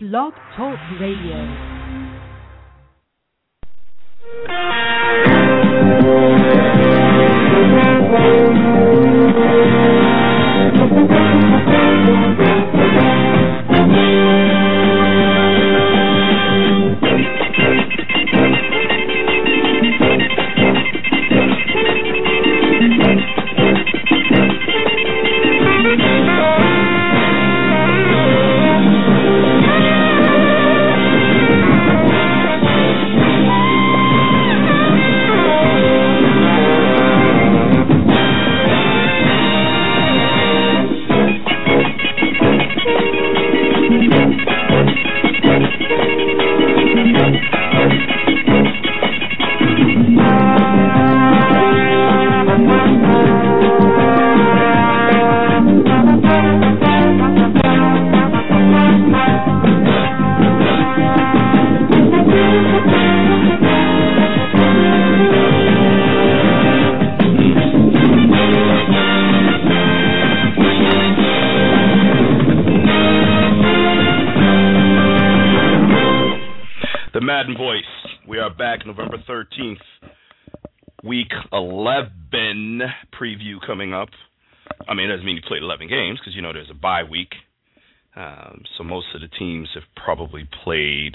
Blog Talk Radio. Madden Voice. We are back November 13th, week 11 preview coming up. I mean, it doesn't mean you played 11 games because, you know, there's a bye week. So most of the teams have probably played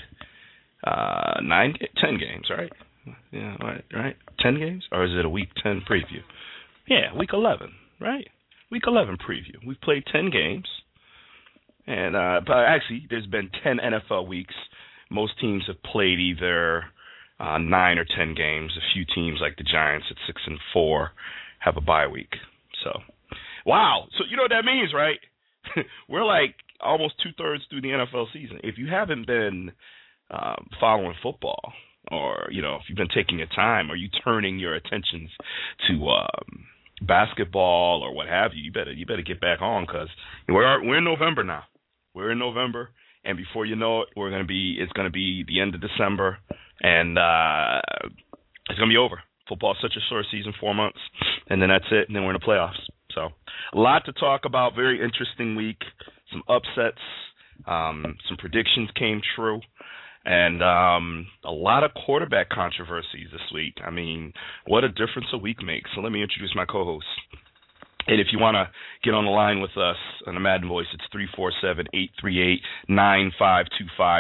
10 games, right? Yeah, right? 10 games? Or is it a week 10 preview? Yeah, week 11, right? Week 11 preview. We've played 10 games. And but actually, there's been 10 NFL weeks. Most teams have played either 9 or 10 games. A few teams, like the Giants at 6-4, have a bye week. So, wow. So you know what that means, right? We're like almost 2/3 through the NFL season. If you haven't been following football, or you know, if you've been taking your time, or you turning your attentions to basketball or what have you, you better get back on because we're in November now. We're in November. And before you know it, it's going to be the end of December, and it's going to be over. Football is such a short season, 4 months, and then that's it, and then we're in the playoffs. So a lot to talk about, very interesting week, some upsets, some predictions came true, and a lot of quarterback controversies this week. I mean, what a difference a week makes. So let me introduce my co-host. And if you want to get on the line with us on the Madden Voice, it's 347-838-9525,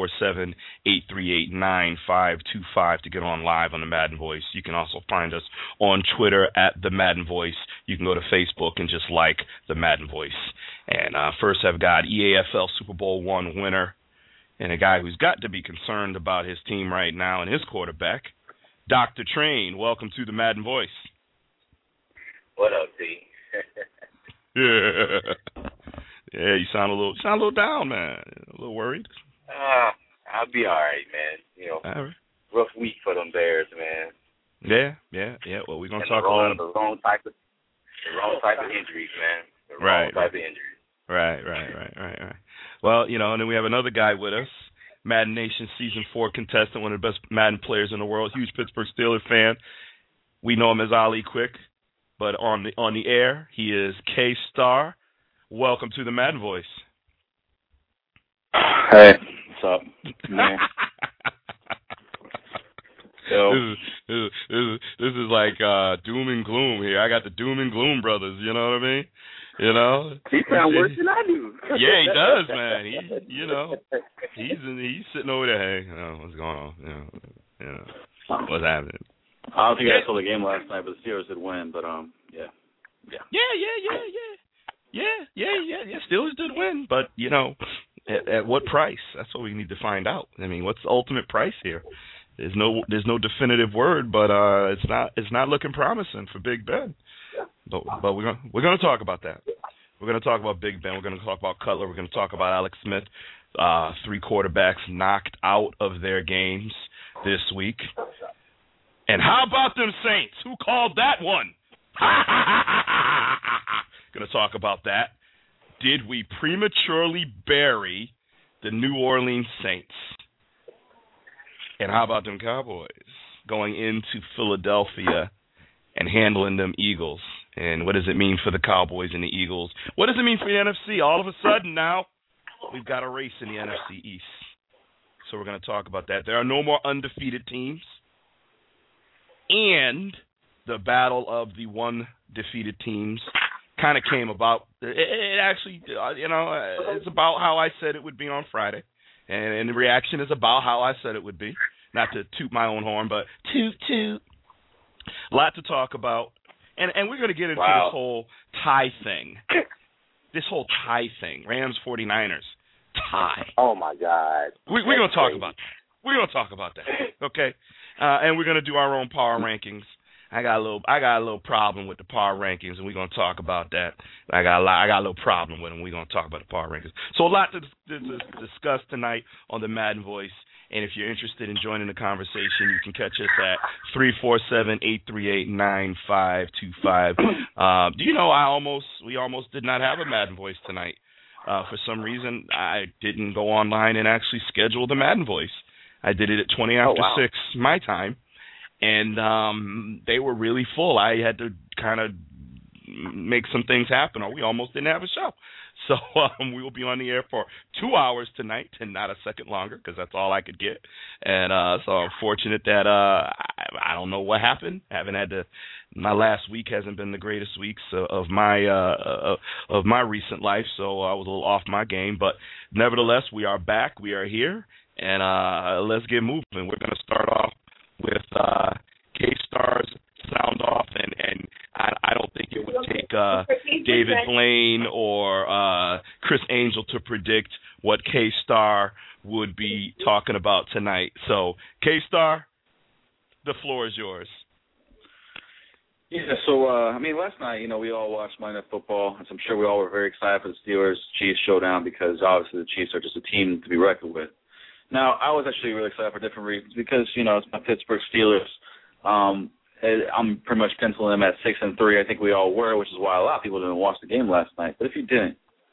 347-838-9525 to get on live on the Madden Voice. You can also find us on Twitter at the Madden Voice. You can go to Facebook and just like the Madden Voice. And first I've got EAFL Super Bowl I winner and a guy who's got to be concerned about his team right now and his quarterback, Dr. Train. Welcome to the Madden Voice. What up, T? Yeah, you sound a little down, man. A little worried. I'll be all right, man. You know, all right. Rough week for them Bears, man. Yeah. Well, we're gonna talk a lot about the wrong type of injuries, man. The wrong type of injuries. Right. Well, you know, and then we have another guy with us, Madden Nation Season 4 contestant, one of the best Madden players in the world, huge Pittsburgh Steelers fan. We know him as Ali Quick. But on the air, he is K-Star. Welcome to the Madden Voice. Hey, what's up, man? This is like doom and gloom here. I got the doom and gloom brothers. You know what I mean? You know. He sounds worse than I do. Yeah, he does, man. He's sitting over there. Hey, what's going on? What's happening? I don't think I saw the game last night, but the Steelers did win. But yeah. Steelers did win, but you know, at what price? That's what we need to find out. I mean, what's the ultimate price here? There's no definitive word, but it's not looking promising for Big Ben. But we're gonna talk about that. We're gonna talk about Big Ben. We're gonna talk about Cutler. We're gonna talk about Alex Smith. 3 quarterbacks knocked out of their games this week. And how about them Saints? Who called that one? Going to talk about that. Did we prematurely bury the New Orleans Saints? And how about them Cowboys going into Philadelphia and handling them Eagles? And what does it mean for the Cowboys and the Eagles? What does it mean for the NFC? All of a sudden now, we've got a race in the NFC East. So we're going to talk about that. There are no more undefeated teams. And the battle of the one defeated teams kind of came about. It actually, it's about how I said it would be on Friday. And the reaction is about how I said it would be. Not to toot my own horn, but toot. A lot to talk about. And we're going to get into this whole tie thing. Rams 49ers tie. Oh my God. We're going to talk about that. We're going to talk about that. Okay? And we're going to do our own power rankings. I got a little problem with the power rankings, and we're going to talk about that. I got a little problem with them. We're going to talk about the power rankings. So a lot to discuss tonight on the Madden Voice. And if you're interested in joining the conversation, you can catch us at 347-838-9525. Do you know we almost did not have a Madden Voice tonight. For some reason, I didn't go online and actually schedule the Madden Voice. I did it at 20 after 6 my time. And they were really full. I had to kind of make some things happen, or we almost didn't have a show. So we will be on the air for 2 hours tonight, and not a second longer, because that's all I could get. And so I'm fortunate that I don't know what happened. My last week hasn't been the greatest weeks of my recent life, so I was a little off my game. But nevertheless, we are back. We are here, and let's get moving. We're going to start off with K-Star's sound off, and I don't think it would take David Blaine or Chris Angel to predict what K-Star would be talking about tonight. So, K-Star, the floor is yours. Yeah, so, last night, we all watched Monday Night Football, and I'm sure we all were very excited for the Steelers-Chiefs showdown because, obviously, the Chiefs are just a team to be reckoned with. Now, I was actually really excited for different reasons because, it's my Pittsburgh Steelers. I'm pretty much penciling them at 6-3. I think we all were, which is why a lot of people didn't watch the game last night. But if you didn't,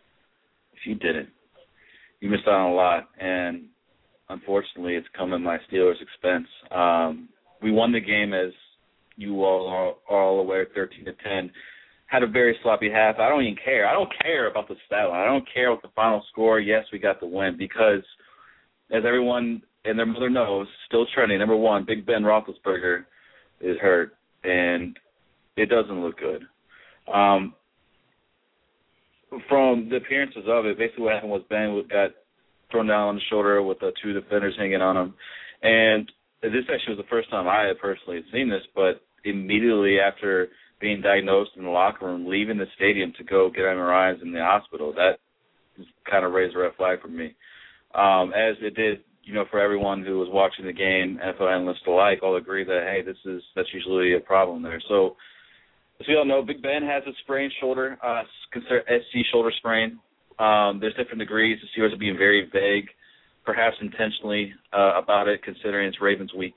you missed out on a lot. And unfortunately, it's come at my Steelers' expense. We won the game, as you all are all aware, 13-10. Had a very sloppy half. I don't even care. I don't care about the stat line. I don't care what the final score. Yes, we got the win because, as everyone and their mother knows, still trending, number one, Big Ben Roethlisberger is hurt, and it doesn't look good. From the appearances of it, basically what happened was Ben got thrown down on the shoulder with the two defenders hanging on him. And this actually was the first time I had personally seen this, but immediately after being diagnosed in the locker room, leaving the stadium to go get MRIs in the hospital, that kind of raised a red flag for me. As it did, for everyone who was watching the game, NFL analysts alike, all agree that, hey, that's usually a problem there. So, as we all know, Big Ben has a sprained shoulder, considered SC shoulder sprain. There's different degrees. The Steelers are being very vague, perhaps intentionally, about it, considering it's Ravens week.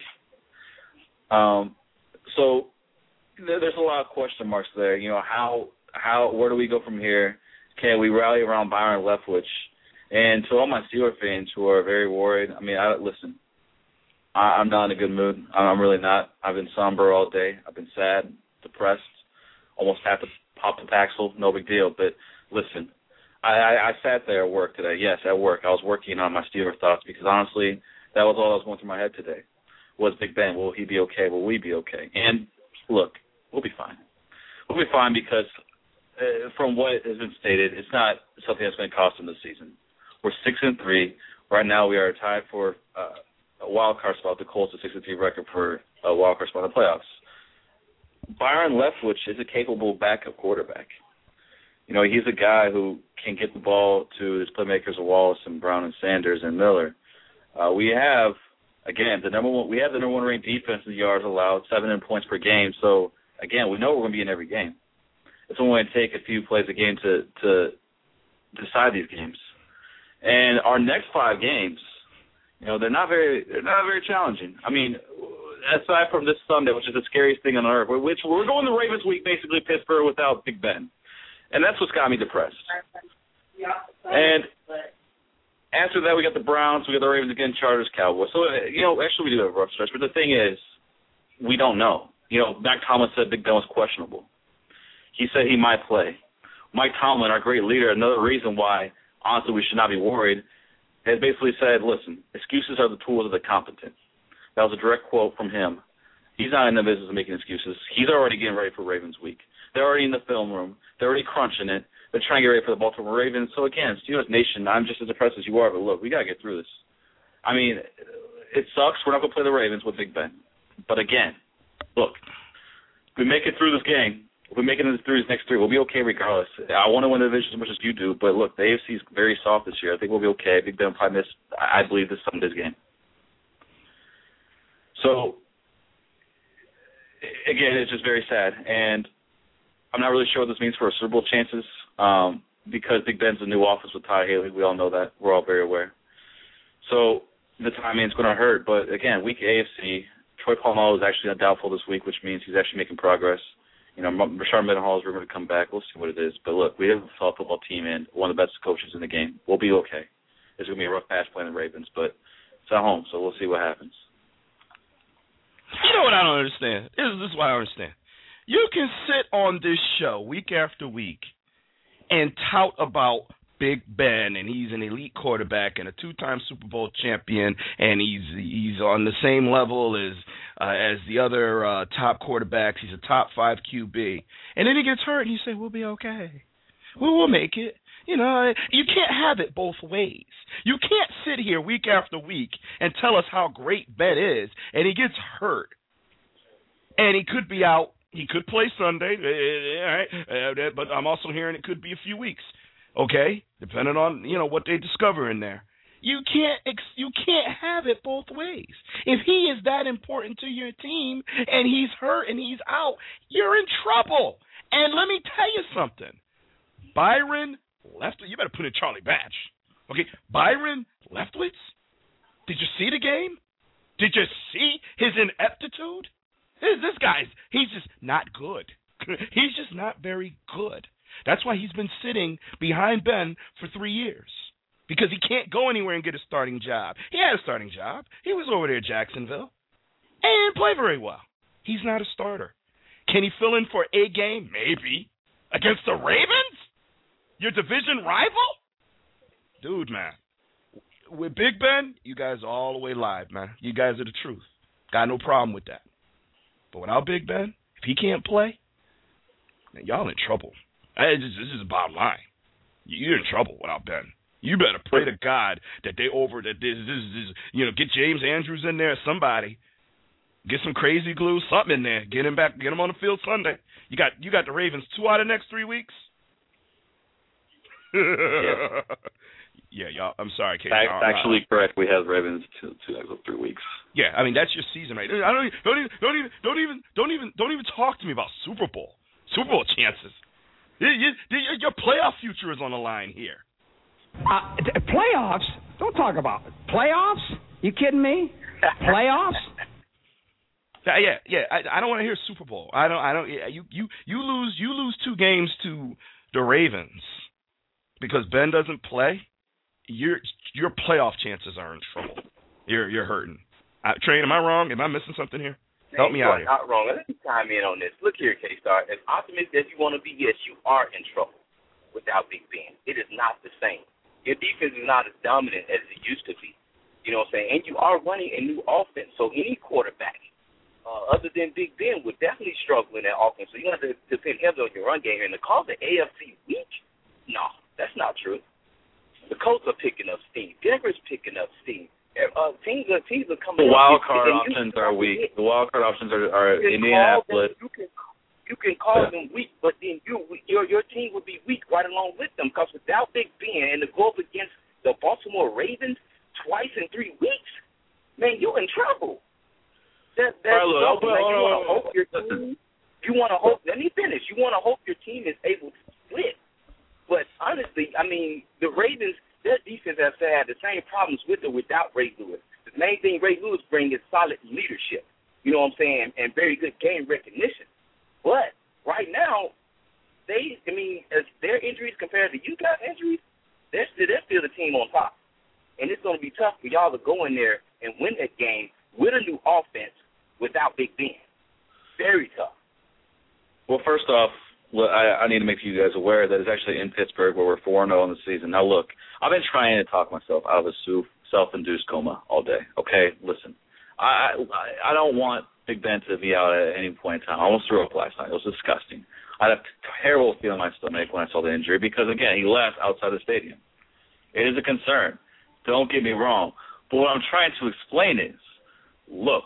So there's a lot of question marks there. Where do we go from here? Can we rally around Byron Leftwich? And to all my Steelers fans who are very worried, listen, I'm not in a good mood. I'm really not. I've been somber all day. I've been sad, depressed, almost had to pop the Paxil. No big deal. But listen, I sat there at work today. Yes, at work. I was working on my Steelers thoughts because, honestly, that was all that was going through my head today. Was Big Ben, will he be okay? Will we be okay? And, look, we'll be fine. We'll be fine because from what has been stated, it's not something that's going to cost them this season. We're 6-3. Right now we are tied for a wild card spot. The Colts a 6-3 record for a wild card spot in the playoffs. Byron Leftwich is a capable backup quarterback. He's a guy who can get the ball to his playmakers of Wallace and Brown and Sanders and Miller. We have, again, the number one ranked defense in yards allowed, 7 points per game. So, again, we know we're going to be in every game. It's only going to take a few plays a game to decide these games. And our next 5 games, they're not very challenging. Aside from this Sunday, which is the scariest thing on earth, which we're going to Ravens week, basically Pittsburgh without Big Ben. And that's what's got me depressed. And after that, we got the Browns, we got the Ravens again, Chargers, Cowboys. So, actually we do have a rough stretch. But the thing is, we don't know. Mac Tomlin said Big Ben was questionable. He said he might play. Mike Tomlin, our great leader, another reason why honestly we should not be worried, has basically said, listen, excuses are the tools of the competent. That was a direct quote from him. He's not in the business of making excuses. He's already getting ready for Ravens week. They're already in the film room. They're already crunching it. They're trying to get ready for the Baltimore Ravens. So, again, Steelers Nation, I'm just as impressed as you are, but look, we got to get through this. I mean, it sucks. We're not going to play the Ravens with Big Ben. But, again, look, if we make it through this game, if we make it through these next three, we'll be okay regardless. I want to win the division as much as you do, but, look, the AFC is very soft this year. I think we'll be okay. Big Ben will probably miss, I believe, this Sunday's game. So, again, it's just very sad. And I'm not really sure what this means for our Super Bowl chances because Big Ben's a new office with Todd Haley. We all know that. We're all very aware. So the timing is going to hurt. But, again, week AFC, Troy Polamalu is actually doubtful this week, which means he's actually making progress. You know, Rashard Mendenhall is rumored to come back. We'll see what it is. But, look, we have a solid football team and one of the best coaches in the game. We'll be okay. It's going to be a rough patch playing the Ravens, but it's at home, so we'll see what happens. You know what I don't understand? This is what I understand. You can sit on this show week after week and tout about Big Ben, and he's an elite quarterback and a two-time Super Bowl champion, and he's on the same level as the other top quarterbacks. He's a top 5 QB. And then he gets hurt, and you say, we'll be okay. We'll make it. You know, you can't have it both ways. You can't sit here week after week and tell us how great Ben is, and he gets hurt. And he could be out. He could play Sunday, but I'm also hearing it could be a few weeks, okay, depending on, you know, what they discover in there. You can't have it both ways. If he is that important to your team and he's hurt and he's out, you're in trouble. And let me tell you something. Byron Leftwich, you better put in Charlie Batch. Okay, Byron Leftwich? Did you see the game? Did you see his ineptitude? This guy's, he's just not good. He's just not very good. That's why he's been sitting behind Ben for 3 years. Because he can't go anywhere and get a starting job. He had a starting job. He was over there at Jacksonville. And he didn't play very well. He's not a starter. Can he fill in for a game? Maybe. Against the Ravens? Your division rival? Dude, man. With Big Ben, you guys are all the way live, man. You guys are the truth. Got no problem with that. But without Big Ben, if he can't play, man, y'all in trouble. This is the bottom line. You're in trouble without Ben. You better pray to God that get James Andrews in there, somebody. Get some crazy glue, something in there. Get him back. Get him on the field Sunday. You got the Ravens 2 out of the next 3 weeks. Yeah, y'all. I'm sorry, Kate. Actually, correct. We have Ravens 2 out of 3 weeks. Yeah, I mean that's your season, right? Don't even talk to me about Super Bowl chances. Your playoff future is on the line here. Playoffs? Don't talk about it. Playoffs? You kidding me? Playoffs? Yeah. I don't want to hear Super Bowl. I don't. You lose 2 games to the Ravens because Ben doesn't play. Your playoff chances are in trouble. You're hurting. Train, am I wrong? Am I missing something here? Help me out here. Not wrong. Let me chime in on this. Look here, K-Star. As optimistic as you want to be, yes, you are in trouble without Big Ben. It is not the same. Your defense is not as dominant as it used to be. You know what I'm saying? And you are running a new offense. So any quarterback, other than Big Ben, would definitely struggle in that offense. So you're going to have to depend heavily on your run game. And to call the AFC weak? No, that's not true. The Colts are picking up steam. Denver's picking up steam. Teams are coming. The wild card options are weak. The wild card options are Indianapolis. You can call them weak, but then your team would be weak right along with them because without Big Ben and to go up against the Baltimore Ravens twice in 3 weeks, man, you're in trouble. That's trouble. You want to hope. Let me finish. You want to hope your team is able to split. But honestly, I mean, the Ravens, their defense has had the same problems with or without Ray Lewis. The main thing Ray Lewis brings is solid leadership, you know what I'm saying, and very good game recognition. But right now, as their injuries compared to you guys' injuries, they're still the team on top. And it's going to be tough for y'all to go in there and win that game with a new offense without Big Ben. Very tough. Well, first off, Well, I need to make you guys aware that it's actually in Pittsburgh where we're 4-0 in the season. Now, look, I've been trying to talk myself out of a self-induced coma all day. Okay, listen, I don't want Big Ben to be out at any point in time. I almost threw up last night. It was disgusting. I had a terrible feeling in my stomach when I saw the injury because, again, he left outside the stadium. It is a concern. Don't get me wrong. But what I'm trying to explain is, look,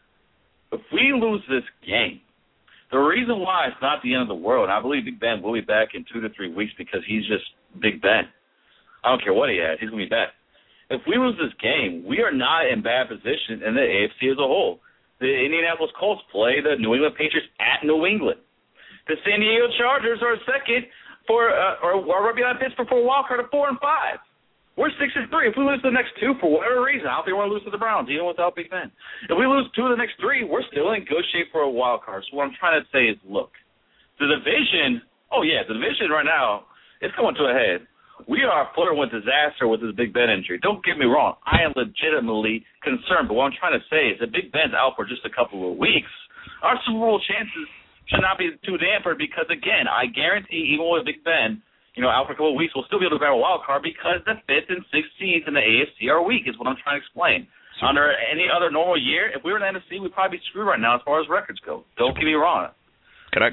if we lose this game, the reason why it's not the end of the world, and I believe Big Ben will be back in 2 to 3 weeks because he's just Big Ben. I don't care what he has. He's going to be back. If we lose this game, we are not in bad position in the AFC as a whole. The Indianapolis Colts play the New England Patriots at New England. The San Diego Chargers are second for, or right behind Pittsburgh for a wild card of 4-5. We're 6-3. If we lose the next two for whatever reason, I don't think we're going to lose to the Browns, even without Big Ben. If we lose 2 of the next 3, we're still in good shape for a wild card. So what I'm trying to say is, look, the division, the division right now is coming to a head. We are flirting with disaster with this Big Ben injury. Don't get me wrong. I am legitimately concerned. But what I'm trying to say is that Big Ben's out for just a couple of weeks. Our Super Bowl chances should not be too dampened because, again, I guarantee even with Big Ben, out for a couple of weeks, we'll still be able to grab a wild card because the 5th and 6th seeds in the AFC are weak, is what I'm trying to explain. Under any other normal year, if we were in the NFC, we'd probably be screwed right now as far as records go. Don't get me wrong. Can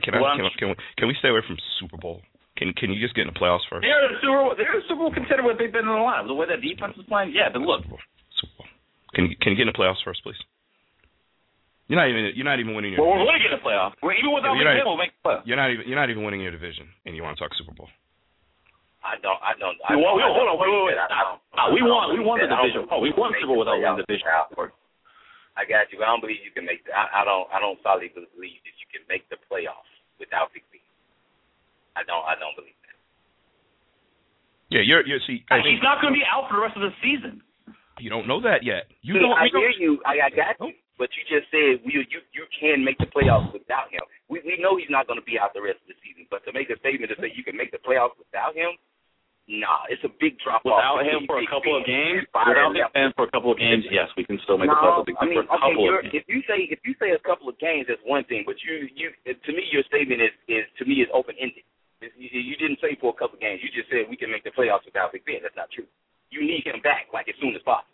we stay away from Super Bowl? Can you just get in the playoffs first? They're a Super Bowl contender with Big Ben on the line. The way that defense is playing, yeah. But look, Super Bowl. Can you get in the playoffs first, please? You're not even winning your. Well, we're going to get in the playoffs. Even without Big Ben, we'll make the playoffs. You're not even winning your division, and you want to talk Super Bowl. I don't. Hold on, wait. We won the division. We won Super Bowl without winning the division. I got you. I don't believe you can make that. I don't solidly believe that you can make the playoffs without Big Ben. I don't believe that. Yeah, he's not going to be out for the rest of the season. You don't know that yet. I hear you. I got you. But you just said you can make the playoffs without him. We know he's not going to be out the rest of the season. But to make a statement to say you can make the playoffs without him, nah, it's a big drop off. Without him for a couple of games, yes, we can still make the playoffs. If you say a couple of games, that's one thing. But you to me, your statement is open ended. You didn't say for a couple of games. You just said we can make the playoffs without Big Ben. That's not true. You need him back as soon as possible.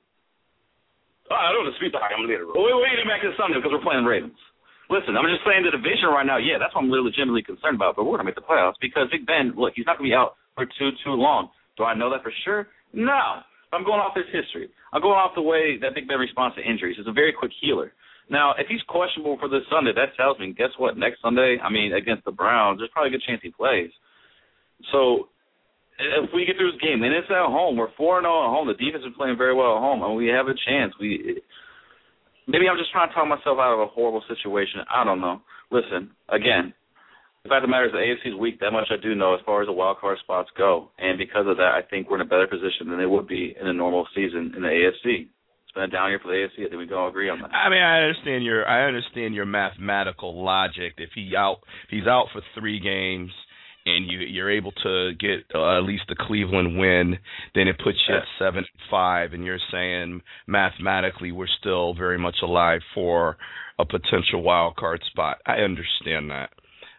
I don't dispute that. I'm literal. Well, we need him back this Sunday because we're playing Ravens. Listen, I'm just saying the division right now, that's what I'm legitimately concerned about, but we're going to make the playoffs because Big Ben, look, he's not going to be out for too long. Do I know that for sure? No. I'm going off his history. I'm going off the way that Big Ben responds to injuries. He's a very quick healer. Now, if he's questionable for this Sunday, that tells me, guess what, next Sunday, against the Browns, there's probably a good chance he plays. So if we get through this game, and it's at home, we're 4-0 at home. The defense is playing very well at home, and we have a chance. Maybe I'm just trying to talk myself out of a horrible situation. I don't know. Listen, again, the fact of the matter is the AFC is weak. That much I do know as far as the wild card spots go. And because of that, I think we're in a better position than they would be in a normal season in the AFC. It's been a down year for the AFC. I think we can all agree on that. I understand your mathematical logic. If he's out for 3 games and you're able to get at least the Cleveland win, then it puts you at 7-5, and you're saying mathematically we're still very much alive for a potential wild card spot. I understand that.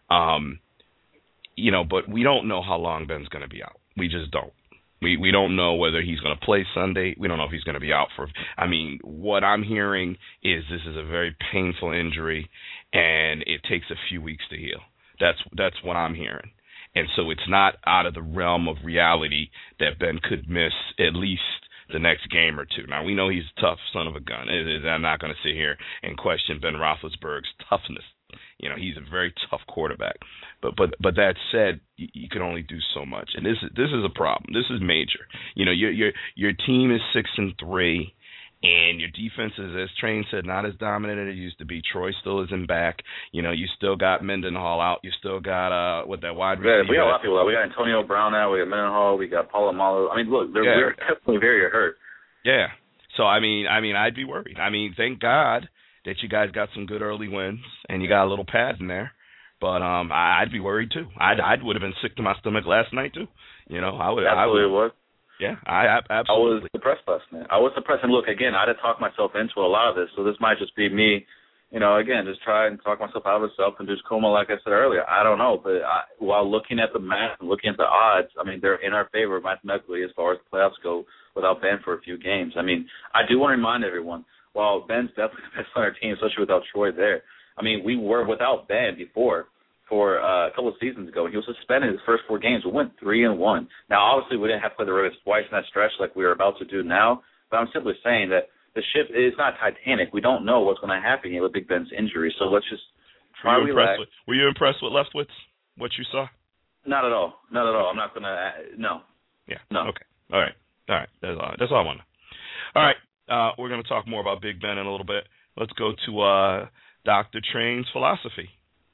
But we don't know how long Ben's going to be out. We just don't. We don't know whether he's going to play Sunday. We don't know if he's going to be out for. What I'm hearing is this is a very painful injury, and it takes a few weeks to heal. That's what I'm hearing. And so it's not out of the realm of reality that Ben could miss at least the next game or two. Now, we know he's a tough son of a gun. I'm not going to sit here and question Ben Roethlisberger's toughness. He's a very tough quarterback. But that said, you can only do so much. And this is a problem. This is major. Your team is 6-3. And your defense is, as Train said, not as dominant as it used to be. Troy still isn't back. You still got Mendenhall out. You still got that wide receiver. We got a lot of people out. We got Antonio Brown out. We got Mendenhall. We got Polamalu. Look, they're definitely very hurt. Yeah. So I'd be worried. Thank God that you guys got some good early wins and you got a little pad in there. But I'd be worried too. I would have been sick to my stomach last night too. I would. Absolutely would. Yeah, I absolutely. I was depressed last night. And look, again, I'd have talked myself into a lot of this, so this might just be me, again, just try and talk myself out of myself and just coma, like I said earlier. I don't know, but while looking at the math and looking at the odds, I mean, they're in our favor mathematically as far as the playoffs go without Ben for a few games. I mean, I do want to remind everyone, while Ben's definitely the best on our team, especially without Troy there, I mean, we were without Ben before for a couple of seasons ago. He was suspended his first 4 games. We went 3-1. Now, obviously, we didn't have to play the Ravens twice in that stretch like we are about to do now, but I'm simply saying that the ship is not Titanic. We don't know what's going to happen here with Big Ben's injury, so let's just try to relax. Were you impressed with Leftwich, what you saw? Not at all. Not at all. I'm not going to no. Yeah. No. Okay. All right. That's all I want to know. All right. We're going to talk more about Big Ben in a little bit. Let's go to Dr. Train's philosophy.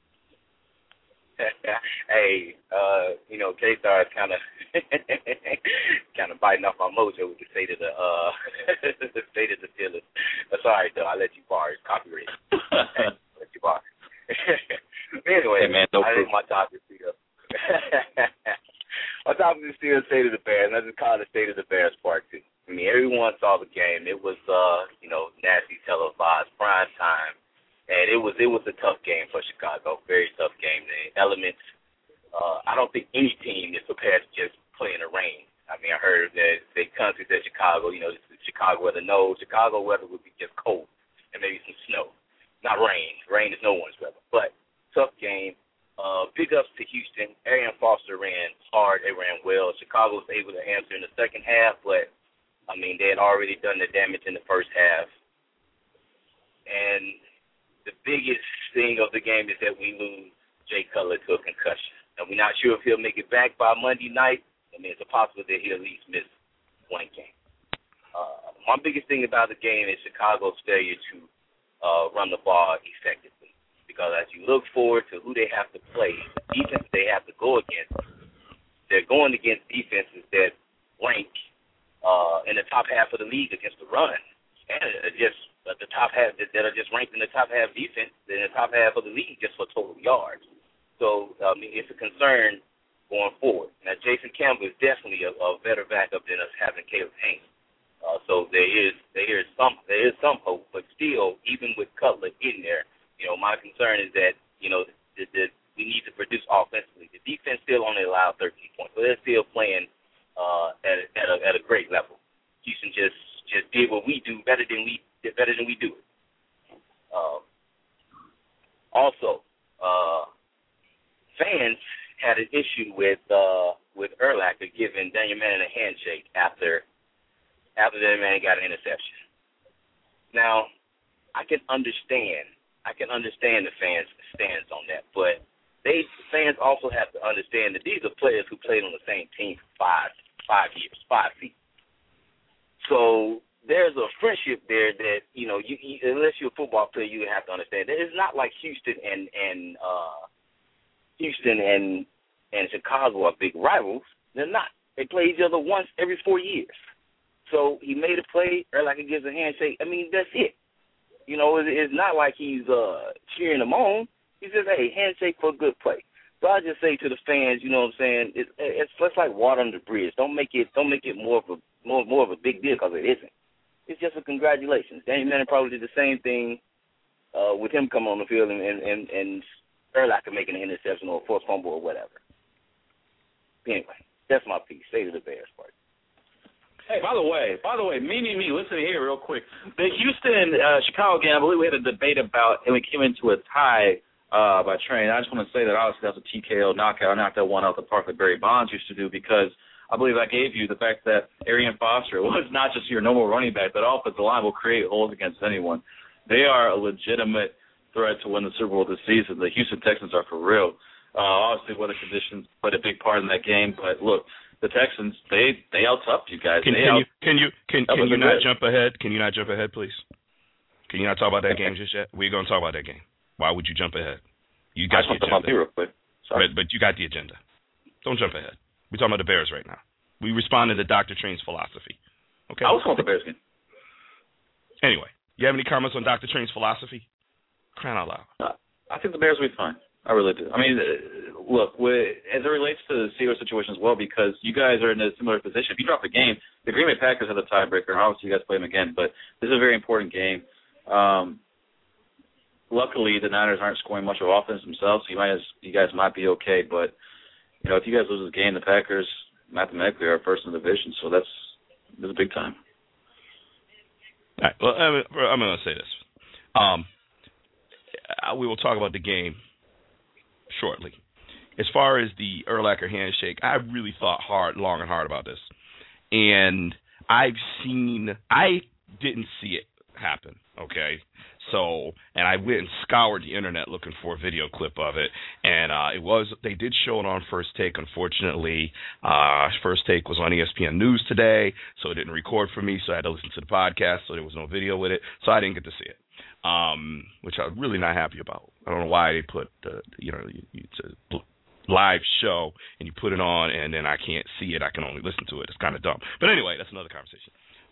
Hey, K-Star is kind of biting off my mojo with the state of the Steelers. That's all right though. I let you borrow. It's copyrighted. Let you borrow. Anyway, hey, man, I think my topic is still. My topic is still the state of the Bears. I just call it the state of the Bears part 2. I mean, everyone saw the game. It was nasty televised prime time. And it was a tough game for Chicago, very tough game. The elements, I don't think any team is prepared to just play in the rain. I mean, I heard that they countries at Chicago, this is Chicago weather. No, Chicago weather would be just cold and maybe some snow, not rain. Rain is no one's weather. But tough game. Big ups to Houston. Arian Foster ran hard. They ran well. Chicago was able to answer in the second half, but, I mean, they had already done the damage in the first half. And the biggest thing of the game is that we lose Jay Cutler to a concussion. And we're not sure if he'll make it back by Monday night. I mean, it's a possibility that he'll at least miss one game. My biggest thing about the game is Chicago's failure to run the ball effectively. Because as you look forward to who they have to play, the defense they have to go against, they're going against defenses that rank in the top half of the league against the run. And just the top half that are just ranked in the top half defense in the top half of the league just for total yards. So, I mean, it's a concern going forward. Now, Jason Campbell is definitely a better backup than us having Caleb Haynes. So there is some hope, but still, even with Cutler in there, my concern is that, we need to produce offensively. The defense still only allowed 13 points, but they're still playing at a great level. Houston just did what we do better than we do it. Also, fans had an issue with Urlacher giving Daniel Manning a handshake after Daniel Manning got an interception. Now, I can understand the fans' stance on that, but fans also have to understand that these are players who played on the same team for 5 years, 5 seasons. So there's a friendship there that, unless you're a football player, you have to understand that it's not like Houston and Chicago are big rivals. They're not. They play each other once every 4 years. So he made a play, Urlacher gives a handshake. I mean, that's it. It's not like he's cheering them on. He says, hey, handshake for a good play. So I just say to the fans, you know what I'm saying, it's just like water under the bridge. Don't make it more of a big deal because it isn't. It's just a congratulations. Daniel Manning probably did the same thing with him coming on the field and Urlacher making an interception or a forced fumble or whatever. Anyway, that's my piece. State of the Bears part. Hey, by the way, me, listen here real quick. The Houston-Chicago game, I believe we had a debate about, and we came into a tie by Train. I just want to say that obviously that was a TKO knockout. I knocked that one out the park that Barry Bonds used to do because I believe I gave you the fact that Arian Foster was not just your normal running back. That offensive line will create holes against anyone. They are a legitimate threat to win the Super Bowl this season. The Houston Texans are for real. Obviously, weather conditions played a big part in that game, but look, the Texans, they out-toughed you guys. Can you not jump ahead? Can you not jump ahead, please? Can you not talk about that game just yet? We're going to talk about that game. Why would you jump ahead? You got the agenda. Real quick. Sorry. But you got the agenda. Don't jump ahead. We're talking about the Bears right now. We responded to Dr. Train's philosophy. Okay. I was talking about the Bears game. Anyway, you have any comments on Dr. Train's philosophy? Crying out loud. I think the Bears will be fine. I really do. I mean, look, as it relates to the Steelers situation as well, because you guys are in a similar position. If you drop a game, the Green Bay Packers have the tiebreaker. Obviously, you guys play them again, but this is a very important game. luckily the Niners aren't scoring much of offense themselves, so you guys might be okay. But if you guys lose this game, the Packers mathematically are first in the division, so that's a big time. All right. Well, I'm going to say this. We will talk about the game shortly. As far as the Urlacher handshake, I really thought long and hard about this. And I didn't see it happen, okay? So, and I went and scoured the internet looking for a video clip of it, and they did show it on First Take. Unfortunately, First Take was on ESPN News today, so it didn't record for me, so I had to listen to the podcast, so there was no video with it, so I didn't get to see it, which I was really not happy about. I don't know why they put, it's a live show, and you put it on, and then I can't see it. I can only listen to it. It's kind of dumb. But anyway, that's another conversation.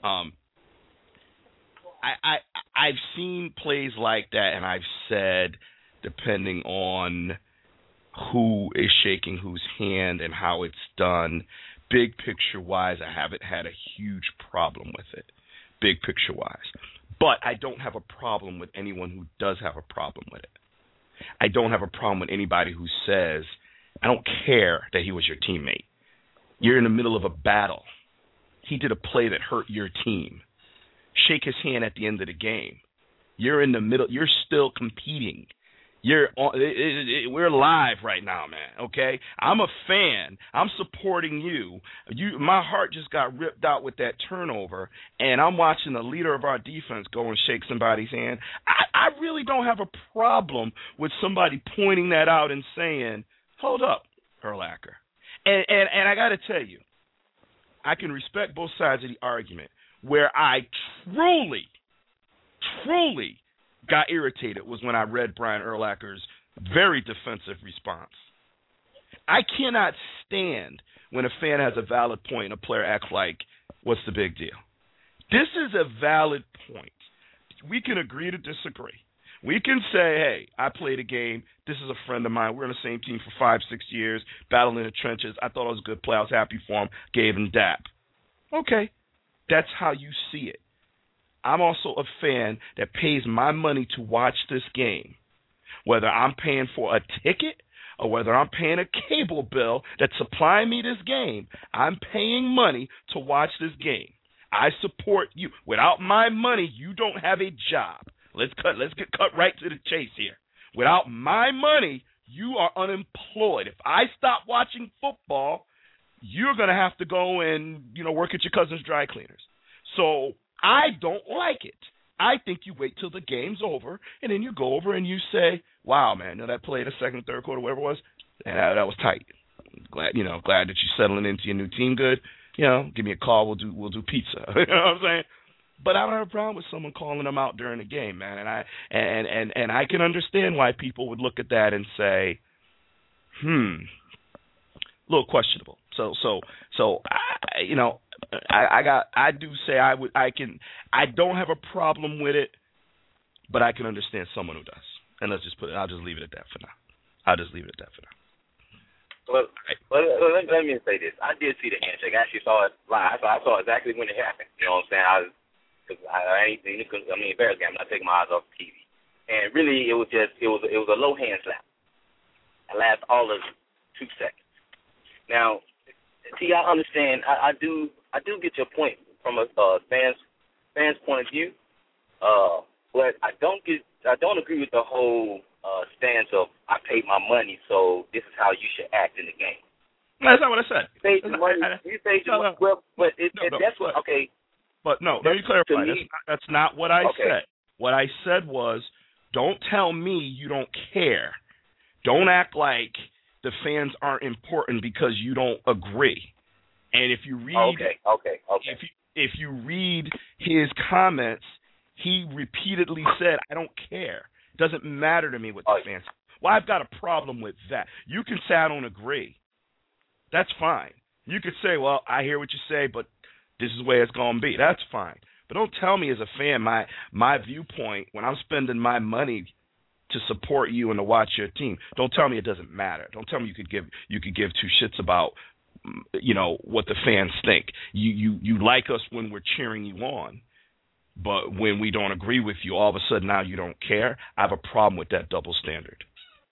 I've seen plays like that, and I've said, depending on who is shaking whose hand and how it's done, big picture-wise, I haven't had a huge problem with it, big picture-wise. But I don't have a problem with anyone who does have a problem with it. I don't have a problem with anybody who says, I don't care that he was your teammate. You're in the middle of a battle. He did a play that hurt your team. Shake his hand at the end of the game. You're in the middle. You're still competing. We're live right now, man, okay? I'm a fan. I'm supporting you. My heart just got ripped out with that turnover, and I'm watching the leader of our defense go and shake somebody's hand. I really don't have a problem with somebody pointing that out and saying, hold up, Urlacher. And I got to tell you, I can respect both sides of the argument. Where I truly got irritated was when I read Brian Urlacher's very defensive response. I cannot stand when a fan has a valid point and a player acts like, what's the big deal? This is a valid point. We can agree to disagree. We can say, hey, I played a game. This is a friend of mine. We're on the same team for 5-6 years, battling in the trenches. I thought it was a good play. I was happy for him. Gave him dap. Okay. That's how you see it. I'm also a fan that pays my money to watch this game, whether I'm paying for a ticket or whether I'm paying a cable bill that's supplying me this game. I'm paying money to watch this game. I support you. Without my money, you don't have a job. Let's get cut right to the chase here. Without my money, you are unemployed. If I stop watching football, you're going to have to go and, work at your cousin's dry cleaners. So I don't like it. I think you wait till the game's over, and then you go over and you say, wow, man, that play in the second, third quarter, whatever it was, that was tight. Glad that you're settling into your new team good. Give me a call. We'll do pizza. You know what I'm saying? But I don't have a problem with someone calling them out during the game, man. And I can understand why people would look at that and say, a little questionable. I don't have a problem with it, but I can understand someone who does. And I'll just leave it at that for now. Well, let me say this. I did see the handshake. I actually saw it live. I saw exactly when it happened. You know what I'm saying? Bears game, I'm not taking my eyes off the TV. And really, it was a low hand slap. It lasted all of 2 seconds. Now, I understand. I do get your point from a fan's point of view, but I don't agree with the whole stance of I paid my money, so this is how you should act in the game. That's not what I said. You paid your money. That's what. Okay. But no, let me clarify. That's not what I said. What I said was, don't tell me you don't care. Don't act like the fans aren't important because you don't agree. And if you read, if you read his comments, he repeatedly said, "I don't care. It doesn't matter to me what the fans." Well, I've got a problem with that. You can say I don't agree. That's fine. You could say, "Well, I hear what you say, but this is the way it's gonna be." That's fine. But don't tell me as a fan my viewpoint when I'm spending my money to support you and to watch your team. Don't tell me it doesn't matter. Don't tell me you could give 2 shits about what the fans think. You like us when we're cheering you on. But when we don't agree with you, all of a sudden now you don't care. I have a problem with that double standard.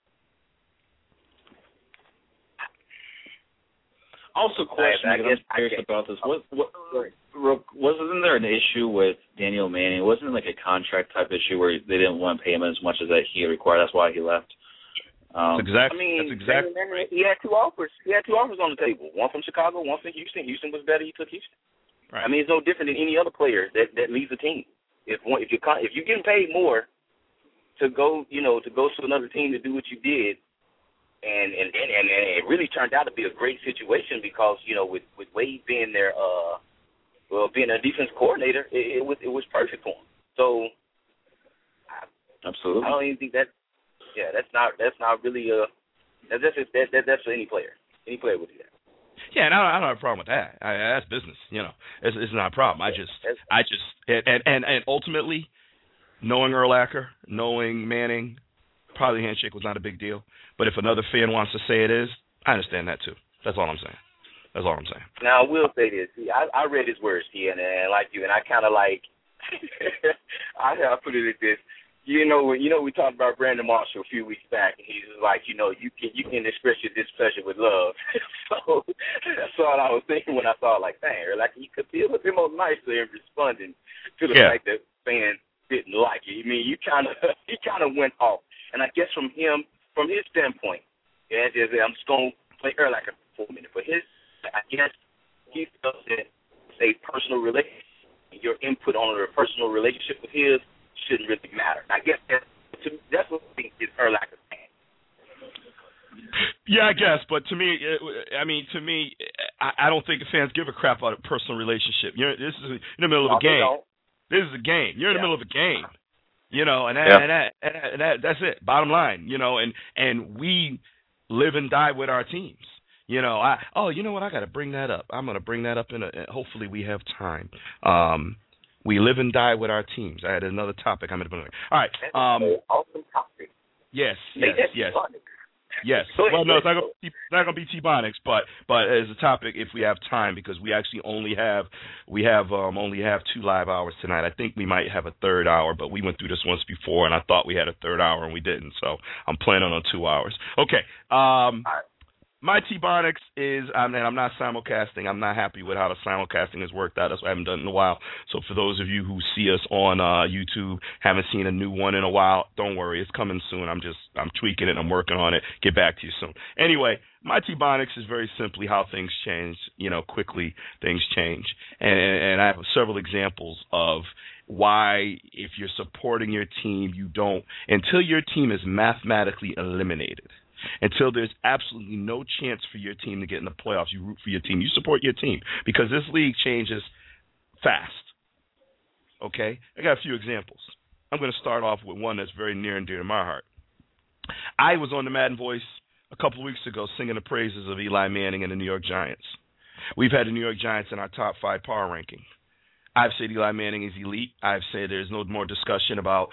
Also, question I'm curious about this. Wasn't there an issue with Daniel Manning? Wasn't it like a contract type issue where they didn't want to pay him as much as that he required? That's why he left. That's exactly right. He had 2 offers. He had 2 offers on the table. One from Chicago, one from Houston. Houston was better. He took Houston. Right. I mean, it's no different than any other player that leaves a team. If you're getting paid more to go to another team to do what you did, and it really turned out to be a great situation because with Wade being their being a defense coordinator, it was perfect for him. So absolutely, I don't even think that. Yeah, that's not really that's for any player. Any player would do that. Yeah, and I don't have a problem with that. That's business. It's not a problem. And ultimately, knowing Urlacher, knowing Manning, probably the handshake was not a big deal. But if another fan wants to say it is, I understand that too. That's all I'm saying. Now I will say this. See, I read his words, and like you, and I kind of like. I put it like this. We talked about Brandon Marshall a few weeks back, and he's just like, you can express your displeasure with love. So that's all I was thinking when I saw it, like, dang, like he could be a little bit more nicer in responding to the fact that fans didn't like it. I mean, he kind of went off, and I guess from his standpoint, I'm just gonna play Urlacher for a minute. But I guess he felt that it's a personal relationship. Your input on a personal relationship with his shouldn't really matter. I guess that's what I think is Urlacher's fan. Yeah, I guess, but to me, I don't think the fans give a crap about a personal relationship. This is in the middle of a game. This is a game. You're in the middle of a game, and that's it. Bottom line, and we live and die with our teams. You know what? I got to bring that up. I'm going to bring that up hopefully we have time. We live and die with our teams. I had another topic I'm going to bring up. All right. Awesome topic. Yes. Well, no, it's not going to be T-Bonics, but as a topic if we have time, because we actually only have 2 live hours tonight. I think we might have a third hour, but we went through this once before, and I thought we had a third hour, and we didn't. So I'm planning on 2 hours. Okay. All right. My T-Bonics is, I'm not simulcasting. I'm not happy with how the simulcasting has worked out. That's why I haven't done it in a while. So for those of you who see us on YouTube, haven't seen a new one in a while, don't worry. It's coming soon. I'm tweaking it. I'm working on it. Get back to you soon. Anyway, my T-Bonics is very simply how things change. Quickly things change. And I have several examples of why, if you're supporting your team, you don't, until your team is mathematically eliminated. Until there's absolutely no chance for your team to get in the playoffs, you root for your team. You support your team because this league changes fast. Okay? I got a few examples. I'm going to start off with one that's very near and dear to my heart. I was on the Madden Voice a couple of weeks ago singing the praises of Eli Manning and the New York Giants. We've had the New York Giants in our top 5 power ranking. I've said Eli Manning is elite. I've said there's no more discussion about,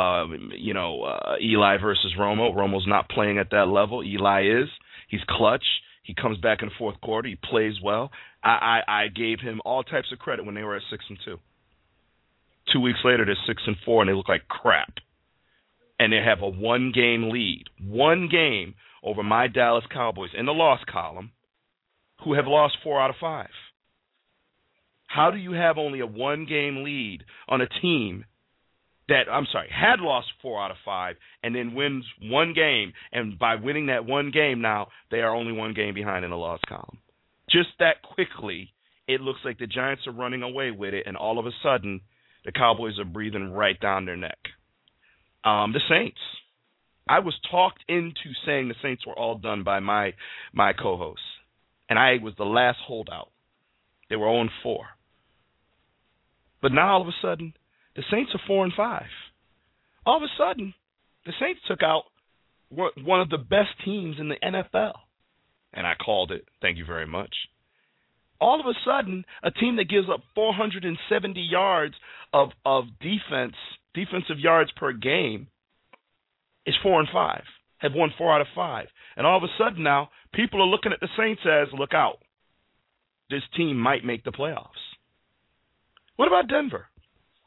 Eli versus Romo. Romo's not playing at that level. Eli is. He's clutch. He comes back in the fourth quarter. He plays well. I gave him all types of credit when they were at 6-2. 2 weeks later, they're 6-4, and they look like crap. And they have a 1-game lead. 1 game over my Dallas Cowboys in the loss column, who have lost 4 out of 5. How do you have only a 1-game lead on a team that, had lost 4 out of 5 and then wins 1 game, and by winning that 1 game now, they are only 1 game behind in the loss column? Just that quickly, it looks like the Giants are running away with it, and all of a sudden, the Cowboys are breathing right down their neck. The Saints. I was talked into saying the Saints were all done by my co-hosts, and I was the last holdout. They were 0-4. But now all of a sudden, the Saints are 4-5. All of a sudden, the Saints took out one of the best teams in the NFL. And I called it. Thank you very much. All of a sudden, a team that gives up 470 yards of defensive yards per game, is 4-5. Have won 4 out of 5. And all of a sudden now, people are looking at the Saints as, look out. This team might make the playoffs. What about Denver?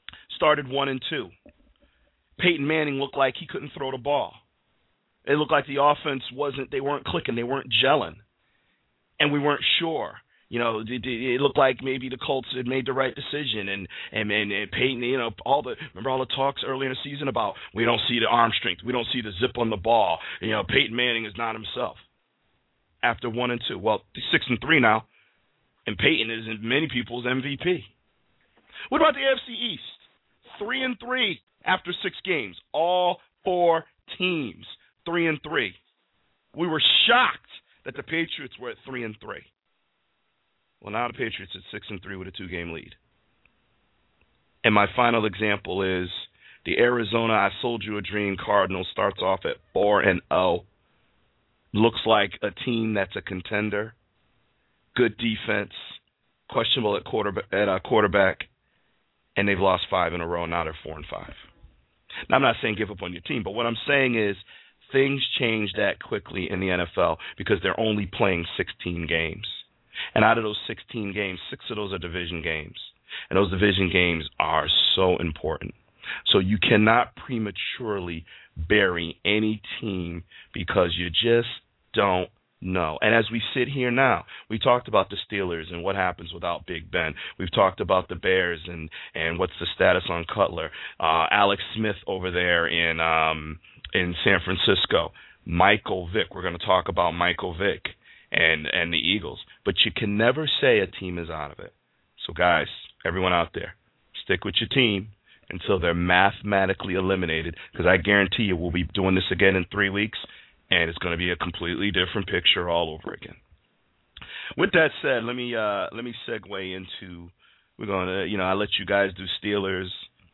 started 1-2. Peyton Manning looked like he couldn't throw the ball. It looked like the offense they weren't clicking, they weren't gelling, and we weren't sure. You know, it looked like maybe the Colts had made the right decision, and Peyton, you know, remember all the talks early in the season about we don't see the arm strength, we don't see the zip on the ball. You know, Peyton Manning is not himself. After 1-2, well, he's 6-3 now, and Peyton is in many people's MVP. What about the AFC East? 3-3 after 6 games, all 4 teams 3-3. We were shocked that the Patriots were at 3-3. Well, now the Patriots at 6-3 with a 2-game lead. And my final example is the Arizona I Sold You a Dream Cardinals starts off at 4-0. Looks like a team that's a contender. Good defense. Questionable at quarterback. And they've lost 5 in a row. Now they're 4-5. Now, I'm not saying give up on your team, but what I'm saying is things change that quickly in the NFL because they're only playing 16 games. And out of those 16 games, 6 of those are division games. And those division games are so important. So you cannot prematurely bury any team because you just don't know. And as we sit here now, we talked about the Steelers and what happens without Big Ben. We've talked about the Bears and what's the status on Cutler. Alex Smith over there in San Francisco. Michael Vick. We're going to talk about Michael Vick and the Eagles. But you can never say a team is out of it. So, guys, everyone out there, stick with your team until they're mathematically eliminated, because I guarantee you we'll be doing this again in 3 weeks, and it's going to be a completely different picture all over again. With that said, let me segue into, we're going to, I let you guys do Steelers,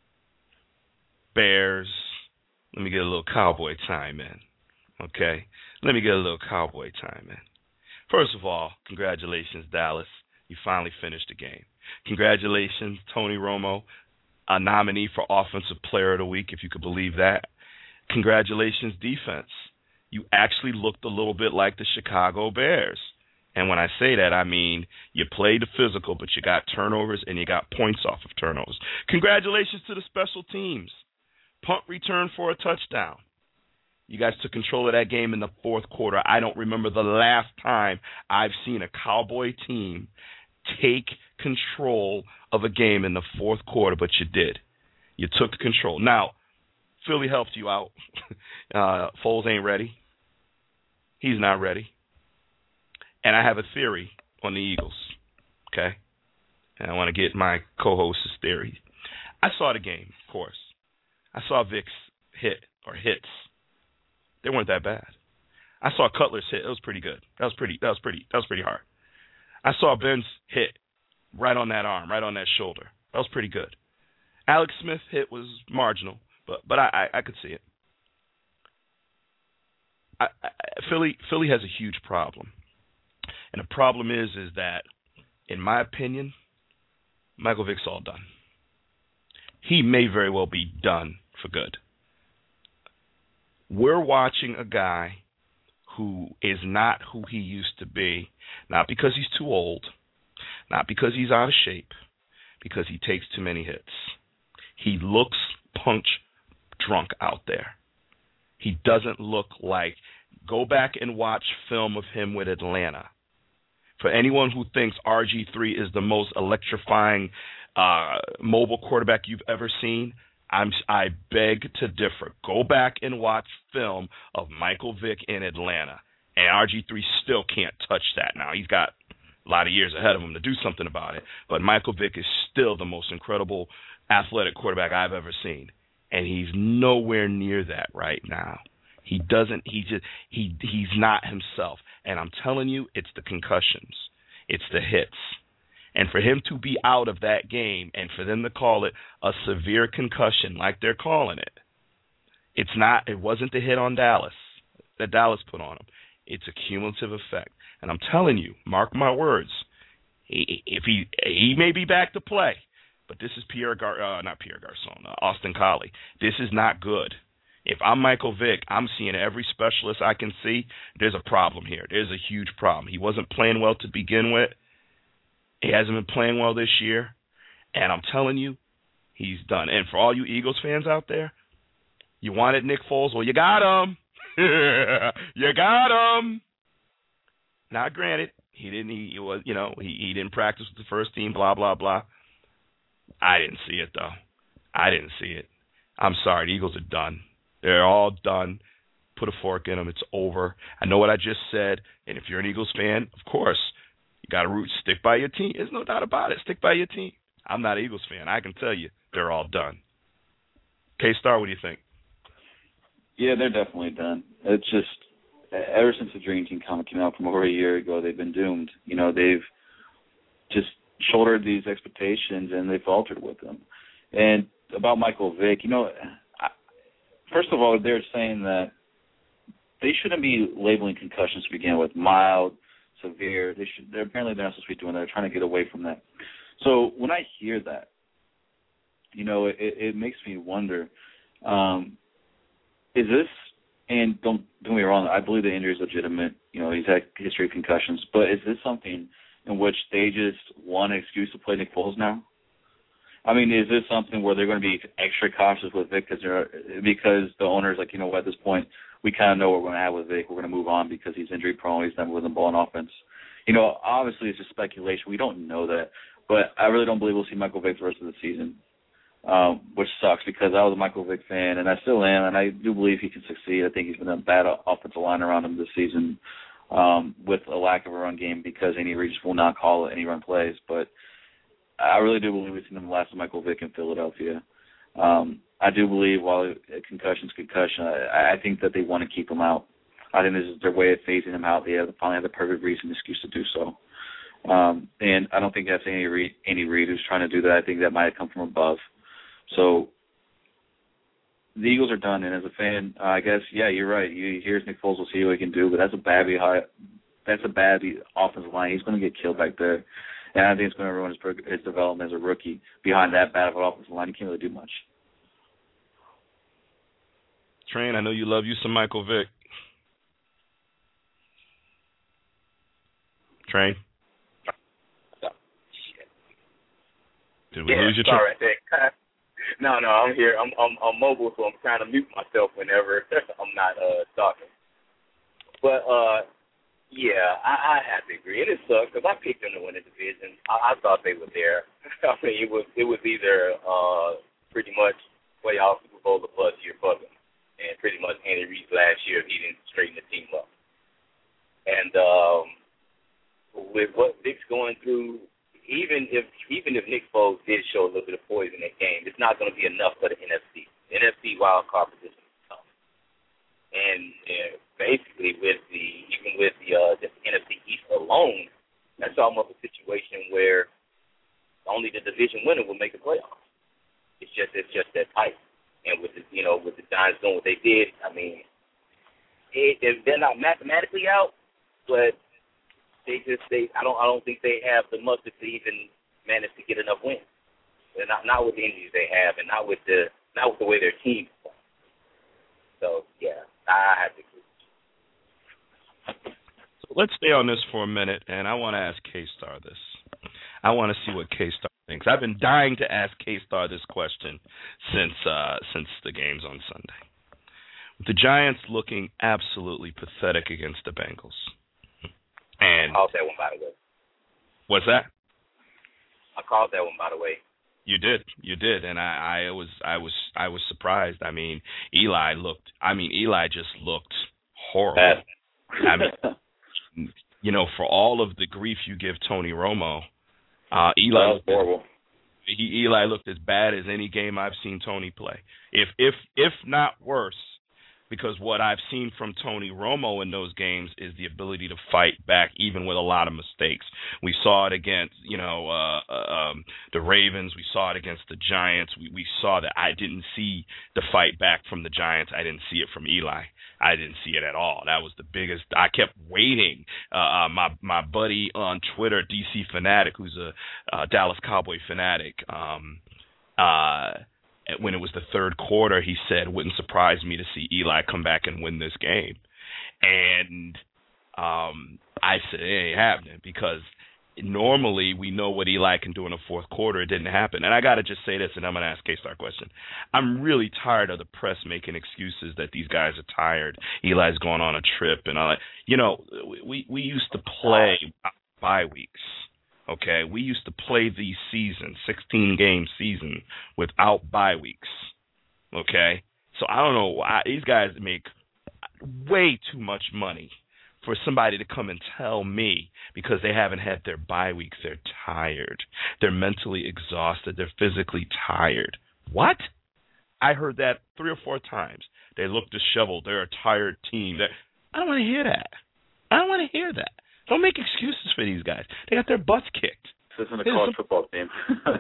Bears. Let me get a little Cowboy time in, okay? Let me get a little Cowboy time in. First of all, congratulations, Dallas. You finally finished the game. Congratulations, Tony Romo, a nominee for Offensive Player of the Week, if you could believe that. Congratulations, defense. You actually looked a little bit like the Chicago Bears. And when I say that, I mean you played the physical, but you got turnovers and you got points off of turnovers. Congratulations to the special teams. Punt return for a touchdown. You guys took control of that game in the fourth quarter. I don't remember the last time I've seen a Cowboy team take control of a game in the fourth quarter, but you did. You took control. Now, Philly helped you out. Foles ain't ready. He's not ready. And I have a theory on the Eagles, okay? And I want to get my co-host's theory. I saw the game, of course. I saw Vic's hits. They weren't that bad. I saw Cutler's hit. It was pretty good. That was pretty hard. I saw Ben's hit right on that arm, right on that shoulder. That was pretty good. Alex Smith's hit was marginal, but I could see it. Philly has a huge problem. And the problem is that, in my opinion, Michael Vick's all done. He may very well be done for good. We're watching a guy who is not who he used to be, not because he's too old, not because he's out of shape, because he takes too many hits. He looks punch drunk out there. He doesn't look like, go back and watch film of him with Atlanta. For anyone who thinks RG3 is the most electrifying mobile quarterback you've ever seen, I beg to differ. Go back and watch film of Michael Vick in Atlanta, and RG3 still can't touch that. Now, he's got a lot of years ahead of him to do something about it, but Michael Vick is still the most incredible athletic quarterback I've ever seen, and he's nowhere near that right now. He's not himself, and I'm telling you, it's the concussions, it's the hits. And for him to be out of that game and for them to call it a severe concussion like they're calling it, it wasn't the hit on Dallas that Dallas put on him. It's a cumulative effect. And I'm telling you, mark my words, he may be back to play, but this is Austin Collie. This is not good. If I'm Michael Vick, I'm seeing every specialist I can see. There's a problem here. There's a huge problem. He wasn't playing well to begin with. He hasn't been playing well this year. And I'm telling you, He's done. And for all you Eagles fans out there, you wanted Nick Foles. Well, you got him. You got him. Now, granted, he didn't. He was, he didn't practice with the first team. Blah blah blah. I didn't see it though. I didn't see it. I'm sorry. The Eagles are done. They're all done. Put a fork in them. It's over. I know what I just said. And if you're an Eagles fan, of course, you got to stick by your team. There's no doubt about it. Stick by your team. I'm not an Eagles fan. I can tell you they're all done. K-Star, what do you think? Yeah, they're definitely done. It's just ever since the Dream Team comic came out from over a year ago, they've been doomed. They've just shouldered these expectations and they faltered with them. And about Michael Vick, first of all, they're saying that they shouldn't be labeling concussions to begin with, mild, severe. They're apparently they're not supposed to be doing that. They're trying to get away from that. So when I hear that, it makes me wonder, is this, and don't get me wrong, I believe the injury is legitimate. He's had a history of concussions, but is this something in which they just want an excuse to play Nick Foles now? I mean, is this something where they're going to be extra cautious with Vic because the owner's like, at this point, we kind of know what we're going to have with Vic. We're going to move on because he's injury prone. He's never with the ball in offense. Obviously it's just speculation. We don't know that. But I really don't believe we'll see Michael Vick the rest of the season, which sucks because I was a Michael Vick fan, and I still am, and I do believe he can succeed. I think he's been a bad offensive line around him this season with a lack of a run game because Andy Reid will not call any run plays. But I really do believe we've seen the last of Michael Vick in Philadelphia. I do believe while concussion, I think that they want to keep him out. I think this is their way of phasing him out. They finally have the perfect reason, excuse to do so. And I don't think that's Andy Reid who's trying to do that. I think that might have come from above. So the Eagles are done. And as a fan, I guess, yeah, you're right. Here's Nick Foles. We'll see what he can do. But that's a bad offensive line. He's going to get killed back there. And I think it's going to ruin his development as a rookie. Behind that bad of an offensive line, he can't really do much. Train, I know you love you some Michael Vick. Train? Did we lose you? Sorry, No, I'm here. I'm mobile, so I'm trying to mute myself whenever I'm not talking. But yeah, I have to agree. And it sucks because I picked them to win the division. I thought they were there. I mean, it was either pretty much playoff Super Bowl or plus year for them. And pretty much Andy Reid last year, he didn't straighten the team up. And with what Vic's going through, even if Nick Foles did show a little bit of poise in that game, it's not going to be enough for the NFC. The NFC wild card position is tough. And basically, with the NFC East alone, that's almost a situation where only the division winner will make the playoffs. It's just that tight. And with the Giants doing what they did, I mean, they're not mathematically out, but I don't think they have the mustard to even manage to get enough wins. They're not with the injuries they have, and not with the way their team performs. So yeah, I have to agree. So let's stay on this for a minute, and I want to ask K-Star this. I want to see what K-Star thinks. I've been dying to ask K-Star this question since the games on Sunday. With the Giants looking absolutely pathetic against the Bengals. And I called that one, by the way. What's that? I called that one, by the way. You did, and I was surprised. I mean, Eli just looked horrible. I mean, for all of the grief you give Tony Romo, Eli looked horrible. Eli looked as bad as any game I've seen Tony play, if not worse. Because what I've seen from Tony Romo in those games is the ability to fight back, even with a lot of mistakes. We saw it against, the Ravens. We saw it against the Giants. We saw that. I didn't see the fight back from the Giants. I didn't see it from Eli. I didn't see it at all. That was the biggest. I kept waiting. My buddy on Twitter, DC Fanatic, who's a Dallas Cowboy fanatic, when it was the third quarter, he said, wouldn't surprise me to see Eli come back and win this game. And I said, it ain't happening because normally we know what Eli can do in the fourth quarter. It didn't happen. And I got to just say this, and I'm going to ask K-Star a question. I'm really tired of the press making excuses that these guys are tired. Eli's going on a trip and all that. You know, we used to play bye weeks. Okay, we used to play these seasons, 16-game season, without bye weeks. Okay, so I don't know why these guys make way too much money for somebody to come and tell me because they haven't had their bye weeks. They're tired. They're mentally exhausted. They're physically tired. What? I heard that 3 or 4 times. They look disheveled. They're a tired team. I don't want to hear that. I don't want to hear that. Don't make excuses for these guys. They got their butts kicked. This isn't a college football team.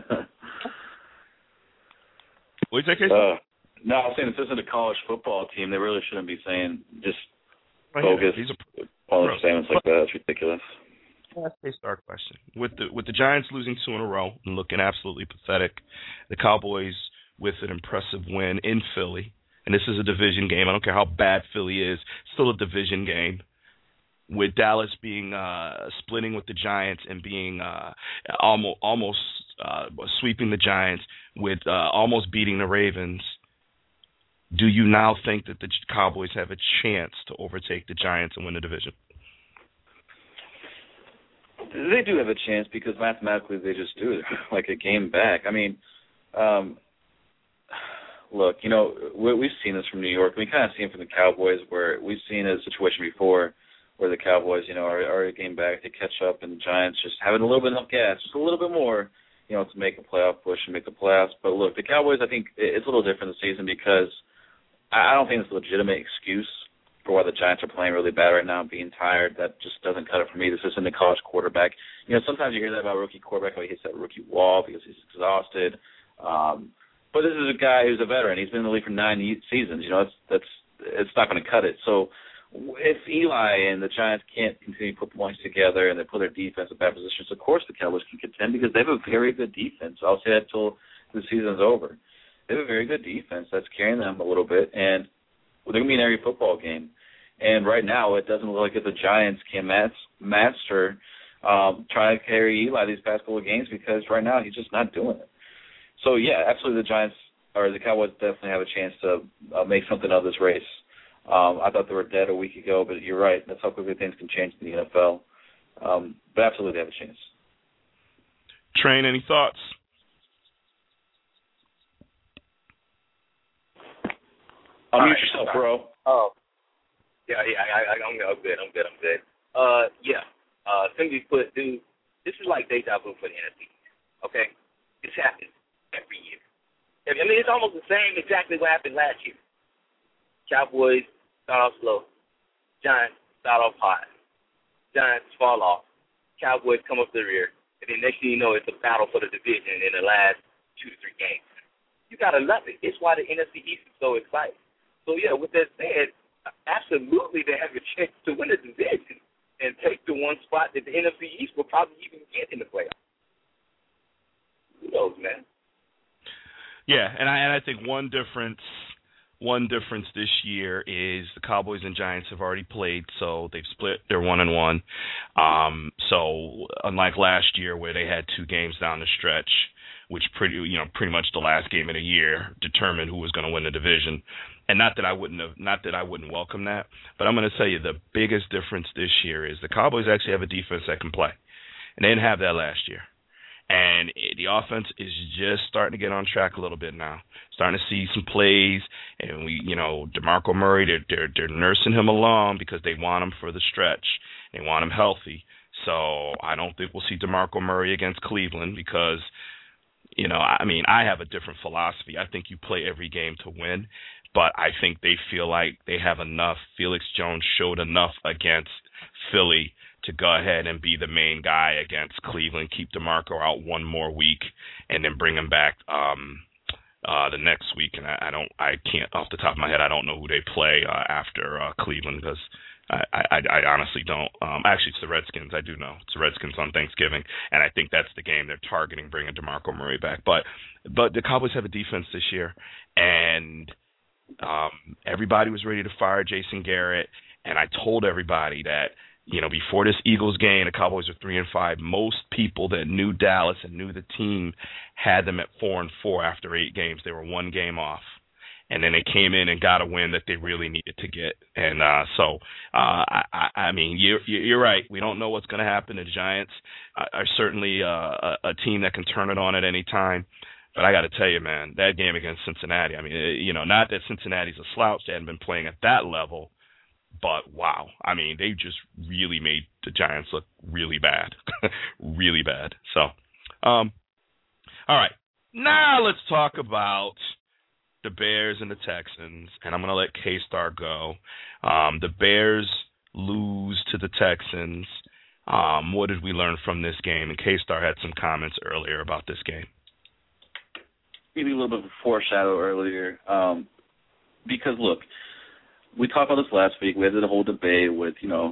What did you say, no, I was saying this isn't a college football team. They really shouldn't be saying just bogus statements like that. It's ridiculous. That's a start question. With the Giants losing 2 in a row and looking absolutely pathetic, the Cowboys with an impressive win in Philly, and this is a division game. I don't care how bad Philly is, still a division game. With Dallas being splitting with the Giants and being almost sweeping the Giants, with almost beating the Ravens, do you now think that the Cowboys have a chance to overtake the Giants and win the division? They do have a chance because mathematically they just do it, like a game back. I mean, look, you know, we've seen this from New York. We kind of seen it from the Cowboys where we've seen a situation before where the Cowboys, you know, are a game back, they catch up, and the Giants just having a little bit enough gas, just a little bit more, you know, to make a playoff push and make the playoffs. But look, the Cowboys, I think it's a little different this season because I don't think it's a legitimate excuse for why the Giants are playing really bad right now, being tired. That just doesn't cut it for me. This isn't a college quarterback. You know, sometimes you hear that about a rookie quarterback, how he hits that rookie wall because he's exhausted. But this is a guy who's a veteran. He's been in the league for 9 seasons. You know, it's not going to cut it. So if Eli and the Giants can't continue to put points together and they put their defense in bad positions, of course the Cowboys can contend because they have a very good defense. I'll say that until the season's over. They have a very good defense that's carrying them a little bit, and they're going to be in every football game. And right now it doesn't look like the Giants can master trying to carry Eli these past couple of games because right now he's just not doing it. So, yeah, absolutely the Giants or the Cowboys definitely have a chance to make something of this race. I thought they were dead a week ago, but you're right. That's how quickly things can change in the NFL. But absolutely they have a chance. Train, any thoughts? Unmute yourself, bro. Yeah, I'm good. Simply put, dude, this is like deja vu for the NFC. Okay? This happens every year. I mean, it's almost the same exactly what happened last year. Cowboys start off slow. Giants start off hot. Giants fall off. Cowboys come up the rear. And then next thing you know, it's a battle for the division in the last 2 to 3 games. You got to love it. It's why the NFC East is so exciting. So, yeah, with that said, absolutely they have a chance to win the division and take the one spot that the NFC East will probably even get in the playoffs. Who knows, man? Yeah, and I think one difference this year is the Cowboys and Giants have already played, so they've split. They're 1-1. So unlike last year where they had 2 games down the stretch, which pretty much the last game of the year determined who was going to win the division. And not that I wouldn't welcome that, but I'm going to tell you the biggest difference this year is the Cowboys actually have a defense that can play, and they didn't have that last year. And the offense is just starting to get on track a little bit now. Starting to see some plays, and DeMarco Murray, they're nursing him along because they want him for the stretch. They want him healthy. So I don't think we'll see DeMarco Murray against Cleveland because, I have a different philosophy. I think you play every game to win, but I think they feel like they have enough. Felix Jones showed enough against Philly to go ahead and be the main guy against Cleveland, keep DeMarco out 1 more week, and then bring him back the next week. And I can't off the top of my head, I don't know who they play after Cleveland because I honestly don't. Actually, it's the Redskins. I do know it's the Redskins on Thanksgiving, and I think that's the game they're targeting, bringing DeMarco Murray back. But the Cowboys have a defense this year, and everybody was ready to fire Jason Garrett, and I told everybody that before this Eagles game, the Cowboys were 3-5. Most people that knew Dallas and knew the team had them at 4-4 after 8 games. They were 1 game off. And then they came in and got a win that they really needed to get. And I mean, you're right. We don't know what's going to happen. The Giants are certainly a team that can turn it on at any time. But I got to tell you, man, that game against Cincinnati, I mean, not that Cincinnati's a slouch. They hadn't been playing at that level. But, wow, I mean, they just really made the Giants look really bad, really bad. So, all right, now let's talk about the Bears and the Texans, and I'm going to let K-Star go. The Bears lose to the Texans. What did we learn from this game? And K-Star had some comments earlier about this game. Maybe a little bit of a foreshadow earlier, because, look, we talked about this last week. We had the whole debate with,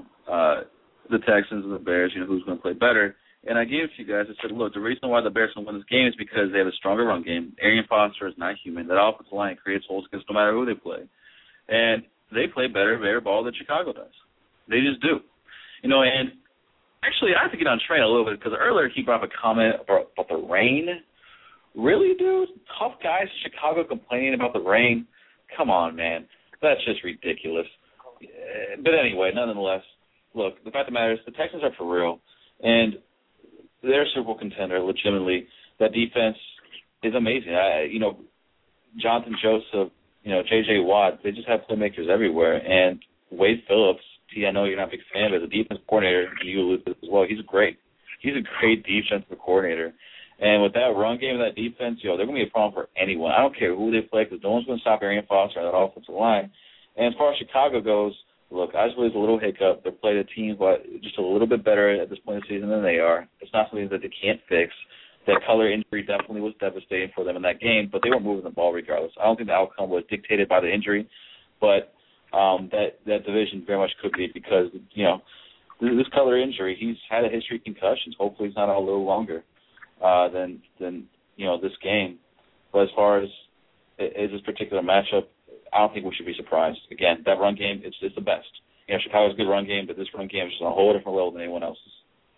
the Texans and the Bears, who's going to play better. And I gave it to you guys. I said, look, the reason why the Bears can win this game is because they have a stronger run game. Arian Foster is not human. That offensive line creates holes against no matter who they play. And they play better ball than Chicago does. They just do. And actually, I have to get on train a little bit because earlier he brought up a comment about the rain. Really, dude? Tough guys in Chicago complaining about the rain? Come on, man. That's just ridiculous. But anyway, nonetheless, look, the fact of the matter is the Texans are for real. And they're a Super Bowl contender, legitimately. That defense is amazing. Jonathan Joseph, J.J. Watt, they just have playmakers everywhere. And Wade Phillips, I know you're not a big fan, but as a defense coordinator, you alluded to this as well, he's great. He's a great defensive coordinator. And with that run game and that defense, they're going to be a problem for anyone. I don't care who they play because no one's going to stop Arian Foster on that offensive line. And as far as Chicago goes, look, I just believe it's a little hiccup. They're playing a team but just a little bit better at this point in the season than they are. It's not something that they can't fix. That color injury definitely was devastating for them in that game, but they were moving the ball regardless. I don't think the outcome was dictated by the injury, but that division very much could be because, this color injury, he's had a history of concussions. Hopefully it's not a little longer than this game. But as far as this particular matchup, I don't think we should be surprised. Again, that run game, it's the best. Chicago's a good run game, but this run game is just on a whole different level than anyone else's.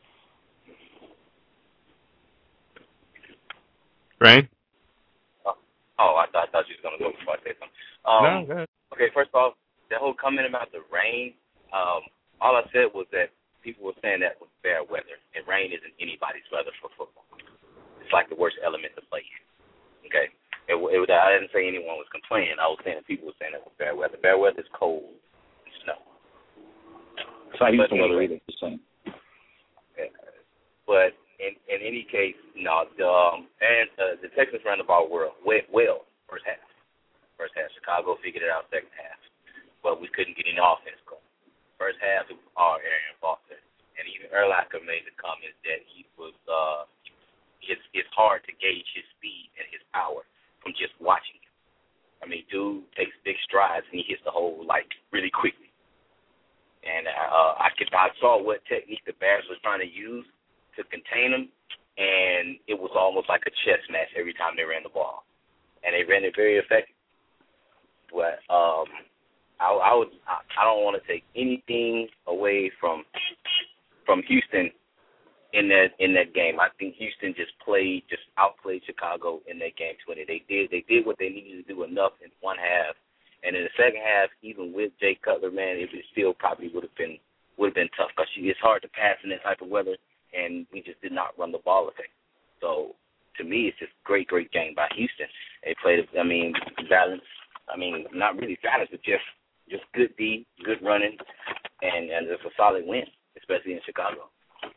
Right? I thought you was going to go before I said something. No, go ahead. Okay, first off, that whole comment about the rain, all I said was that people were saying that was fair weather, and rain isn't anybody's weather for football. It's like the worst element to play in. Okay? I didn't say anyone was complaining. I was saying people were saying it was fair weather. Fair weather is cold and snow. It's not used to weather either. Just saying. Okay. But in any case, the Texans ran the ball well first half. First half, Chicago figured it out second half. But we couldn't get any offense going. First half, it was all Arian Foster. And even Urlacher made the comment that he was it's hard to gauge his speed and his power from just watching him. I mean, dude takes big strides and he hits the hole really quickly. And I saw what technique the Bears was trying to use to contain him, and it was almost like a chess match every time they ran the ball, and they ran it very effective. But I don't want to take anything away from Houston in that game. I think Houston just outplayed Chicago in that game 20. They did what they needed to do enough in one half, and in the second half, even with Jay Cutler, man, it still probably would have been tough because it's hard to pass in that type of weather, and we just did not run the ball effectively. So to me, it's just great game by Houston. They played, balanced. Not really balanced, but just good D, good running, and just a solid win, especially in Chicago.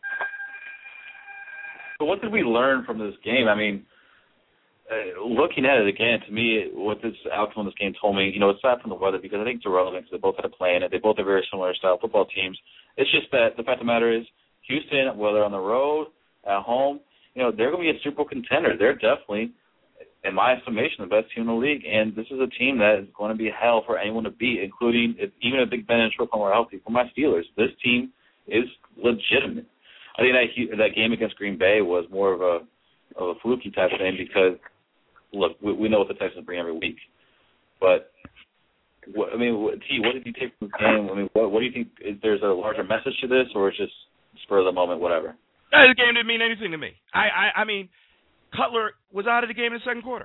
But what did we learn from this game? Looking at it again, to me, what this outcome of this game told me, aside from the weather, because I think it's irrelevant because they both had a play in it. They both are very similar style football teams. It's just that the fact of the matter is, Houston, whether on the road, at home, they're going to be a Super Bowl contender. They're definitely, in my estimation, the best team in the league. And this is a team that is going to be hell for anyone to beat, including even if Big Ben and Trufant were healthy. For my Steelers, this team is legitimate. I think that game against Green Bay was more of a fluky type thing because, look, we know what the Texans bring every week. But what did you take from this game? I mean, what do you think? There's a larger message to this, or it's just spur of the moment, whatever? This game didn't mean anything to me. I mean, Cutler was out of the game in the second quarter.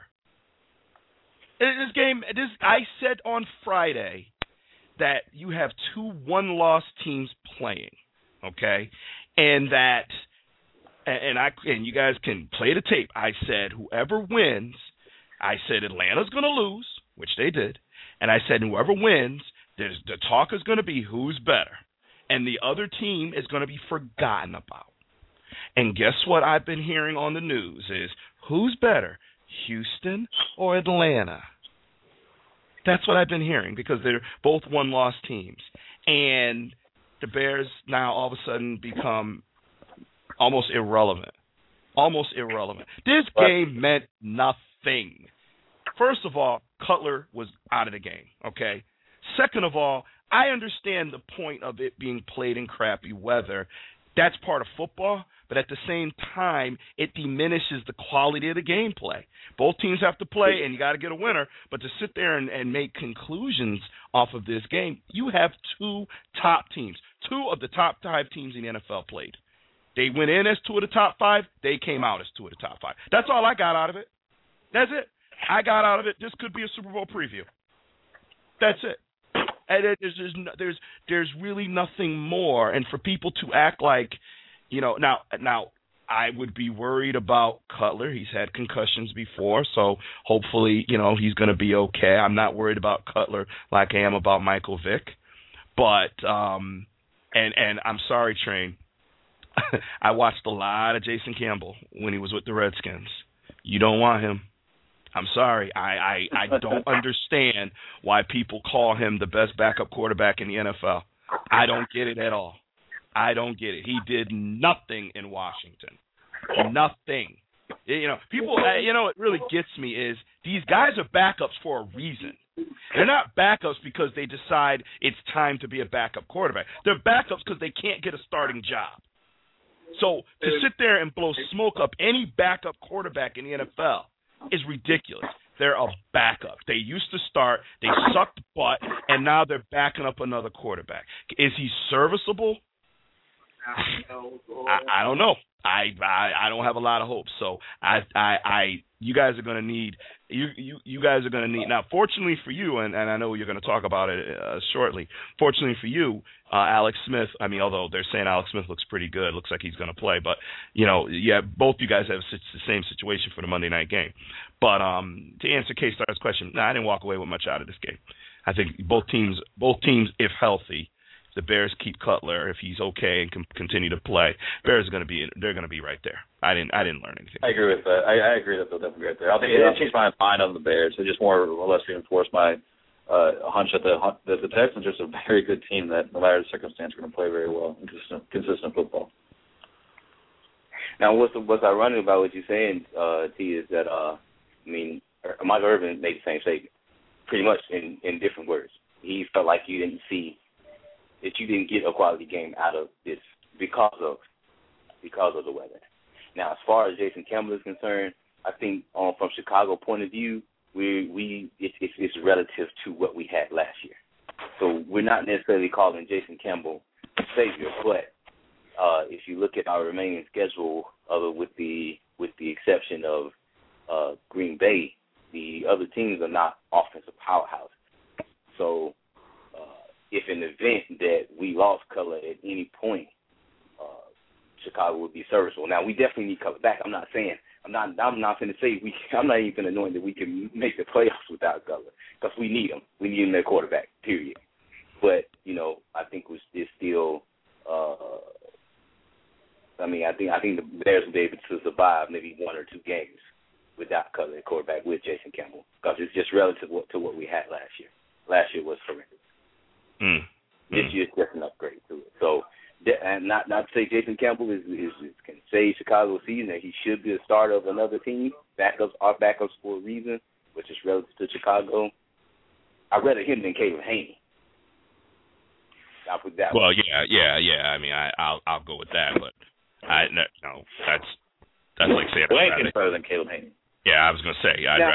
I said on Friday that you have 2 one-loss teams playing, okay, and you guys can play the tape. I said whoever wins, I said Atlanta's going to lose, which they did, and I said whoever wins, the talk is going to be who's better, and the other team is going to be forgotten about. And guess what I've been hearing on the news is who's better, Houston or Atlanta? That's what I've been hearing because they're both one-loss teams. And the Bears now all of a sudden become almost irrelevant. Almost irrelevant. This game meant nothing. First of all, Cutler was out of the game, okay? Second of all, I understand the point of it being played in crappy weather. That's part of football, but at the same time, it diminishes the quality of the gameplay. Both teams have to play, and you got to get a winner, but to sit there and make conclusions off of this game, you have 2 top teams. 2 of the top 5 teams in the NFL played. They went in as 2 of the top 5. They came out as 2 of the top 5. That's all I got out of it. That's it. I got out of it. This could be a Super Bowl preview. That's it. And there's really nothing more. And for people to act like, now I would be worried about Cutler. He's had concussions before, so hopefully, he's going to be okay. I'm not worried about Cutler like I am about Michael Vick. But and I'm sorry, Train. I watched a lot of Jason Campbell when he was with the Redskins. You don't want him. I'm sorry. I don't understand why people call him the best backup quarterback in the NFL. I don't get it at all. I don't get it. He did nothing in Washington. Nothing. People, what really gets me is these guys are backups for a reason. They're not backups because they decide it's time to be a backup quarterback. They're backups because they can't get a starting job. So to sit there and blow smoke up any backup quarterback in the NFL is ridiculous. They're a backup. They used to start, they sucked butt, and now they're backing up another quarterback. Is he serviceable? I don't know. I don't have a lot of hope. So you guys are going to need you guys are going to need now. Fortunately for you, and I know you're going to talk about it shortly. Fortunately for you, Alex Smith. I mean, although they're saying Alex Smith looks pretty good, looks like he's going to play. But both you guys have the same situation for the Monday night game. But to answer K-Star's question, I didn't walk away with much out of this game. I think both teams, if healthy. The Bears keep Cutler if he's okay and can continue to play. Bears are going to be right there. I didn't learn anything. I agree with that. I agree that they'll definitely be right there. I think it changed my mind on the Bears. It just more or less reinforced my hunch that the Texans are just a very good team that no matter the circumstance are going to play very well and consistent football. Now, what's ironic about what you're saying, T, is that Mike Irvin made the same statement, pretty much in different words. He felt like you didn't get a quality game out of this because of the weather. Now, as far as Jason Campbell is concerned, I think from Chicago point of view, it's relative to what we had last year. So we're not necessarily calling Jason Campbell a savior, but if you look at our remaining schedule, with the exception of Green Bay, the other teams are not offensive powerhouses. So if in the event that we lost Cutler at any point, Chicago would be serviceable. Now we definitely need Cutler back. I'm not going to say I'm not even going to know that we can make the playoffs without Cutler because we need him. We need him at quarterback. Period. But I think it's still. I think the Bears will be able to survive maybe 1 or 2 games without Cutler at quarterback with Jason Campbell because it's just relative to what we had last year. Last year was horrendous. This year's just an upgrade to it. So, and not to say Jason Campbell can save Chicago's season, and he should be a starter of another team. Backups are backups for a reason, which is relative to Chicago. I'd rather him than Caleb Haney. I'll put that. Well, yeah. I mean, I'll go with that, but that's like saying Haney's better than Caleb Haney. Yeah, I was gonna say I'd rather.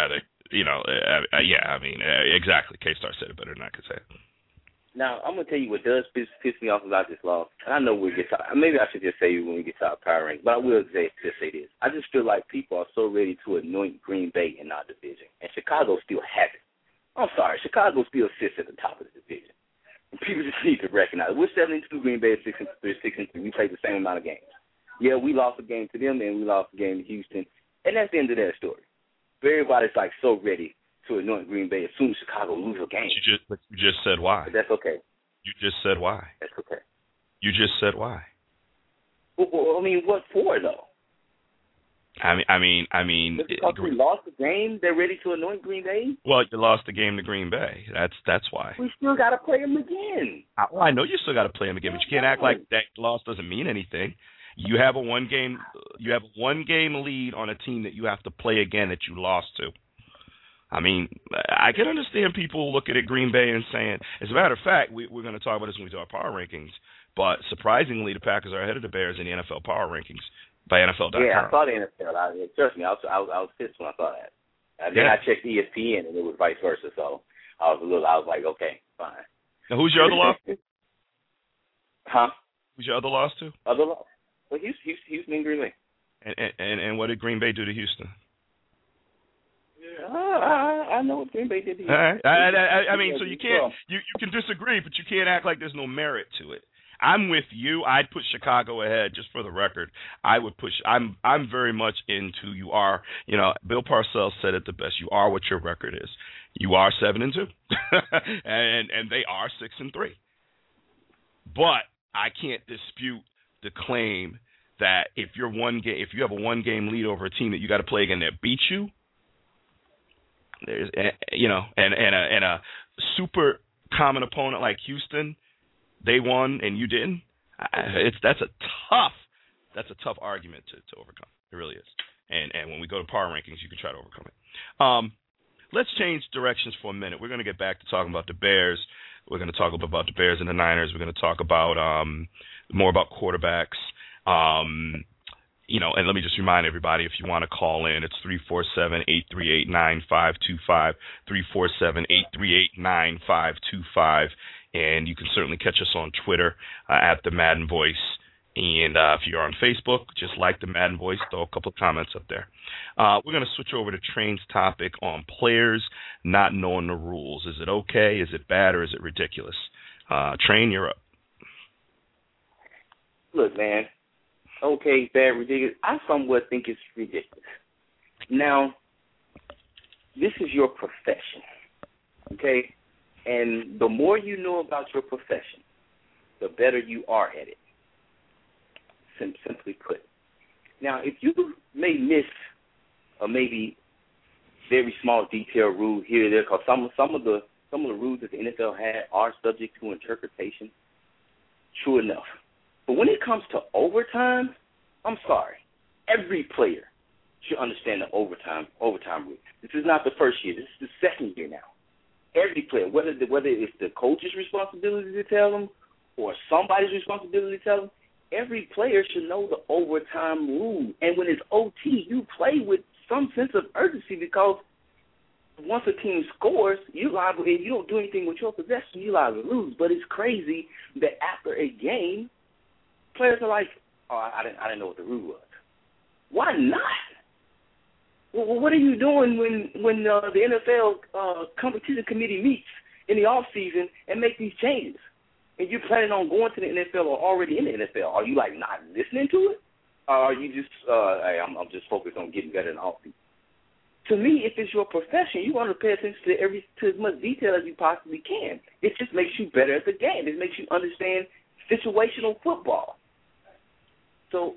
Exactly. K-Star said it better than I could say it. Now, I'm going to tell you what does piss me off about this loss. And I know we'll get to maybe I should just say when we get to our power rank, but I will just say this. I just feel like people are so ready to anoint Green Bay in our division, and Chicago still has it. I'm sorry, Chicago still sits at the top of the division. And people just need to recognize we're 7-2, Green Bay is 6-3. We played the same amount of games. Yeah, we lost a game to them, and we lost a game to Houston, and that's the end of that story. But everybody's like so ready to anoint Green Bay as soon as Chicago loses a game. You just said why. But that's okay. You just said why. That's okay. You just said why. Well, I mean, what for though? I mean, because we lost the game, they're ready to anoint Green Bay. Well, you lost the game to Green Bay. That's why. We still got to play them again. I know you still got to play them again, but you can't act like that loss doesn't mean anything. You have a one game lead on a team that you have to play again that you lost to. I mean, I can understand people looking at Green Bay and saying, as a matter of fact, we're going to talk about this when we do our power rankings, but surprisingly, the Packers are ahead of the Bears in the NFL power rankings by NFL.com. Yeah, I saw the NFL. Trust me, I was pissed when I saw that. And then I checked ESPN, and it was vice versa, so I was like, okay, fine. Now, who's your other loss? Huh? Who's your other loss to? Other loss? Well, Houston and Green Bay. And what did Green Bay do to Houston? I know what Green Bay did to Houston. All right. I mean, so you can't you can disagree, but you can't act like there's no merit to it. I'm with you. I'd put Chicago ahead, just for the record. I would push. I'm very much into you are. Bill Parcells said it the best. You are what your record is. You are 7-2, and they are 6-3. But I can't dispute the claim that if you have a 1-game lead over a team that you got to play again that beats you, there's and a super common opponent like Houston, they won and you didn't. That's a tough argument to overcome. It really is. And when we go to power rankings, you can try to overcome it. Let's change directions for a minute. We're going to get back to talking about the Bears. We're going to talk a little bit about the Bears and the Niners. We're going to talk about more about quarterbacks. And let me just remind everybody, if you want to call in, it's 347-838-9525, 347-838-9525, and you can certainly catch us on Twitter at The Madden Voice. And if you're on Facebook, just like The Madden Voice, throw a couple of comments up there. We're going to switch over to Train's topic on players not knowing the rules. Is it okay? Is it bad? Or is it ridiculous? Train, you're up. Look, man. Okay, bad, ridiculous. I somewhat think it's ridiculous. Now, this is your profession, okay? And the more you know about your profession, the better you are at it, simply put. Now, if you may miss a maybe very small detail rule here or there, because some of the rules that the NFL had are subject to interpretation, true enough. But when it comes to overtime, I'm sorry. Every player should understand the overtime rule. This is not the first year. This is the second year now. Every player, whether it's the coach's responsibility to tell them or somebody's responsibility to tell them, every player should know the overtime rule. And when it's OT, you play with some sense of urgency because once a team scores, you're liable, and you don't do anything with your possession, you're liable to lose. But it's crazy that after a game, players are like, "Oh, I didn't know what the rule was." Why not? Well, what are you doing when the NFL competition committee meets in the off season and make these changes? And you're planning on going to the NFL or already in the NFL? Are you like not listening to it? Or are you just hey, I'm just focused on getting better in the off season? To me, if it's your profession, you want to pay attention to as much detail as you possibly can. It just makes you better at the game. It makes you understand situational football. So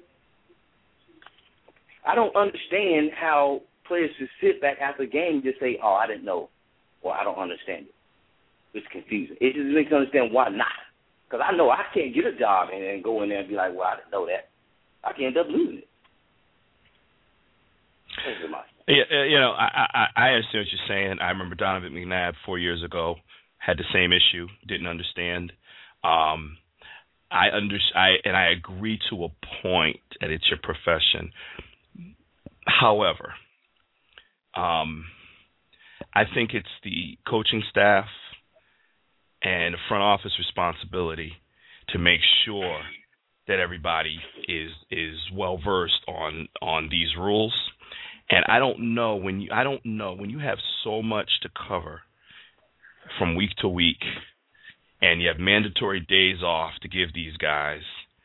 I don't understand how players just sit back after the game and just say, "Oh, I didn't know," or "I don't understand it." It's confusing. It just makes me understand why not. Because I know I can't get a job and go in there and be like, "Well, I didn't know that." I can end up losing it. Yeah, I understand what you're saying. I remember Donovan McNabb 4 years ago had the same issue, didn't understand. I agree to a point that it's your profession. However, I think it's the coaching staff and the front office responsibility to make sure that everybody is well versed on these rules. And I don't know when you have so much to cover from week to week, and you have mandatory days off to give these guys.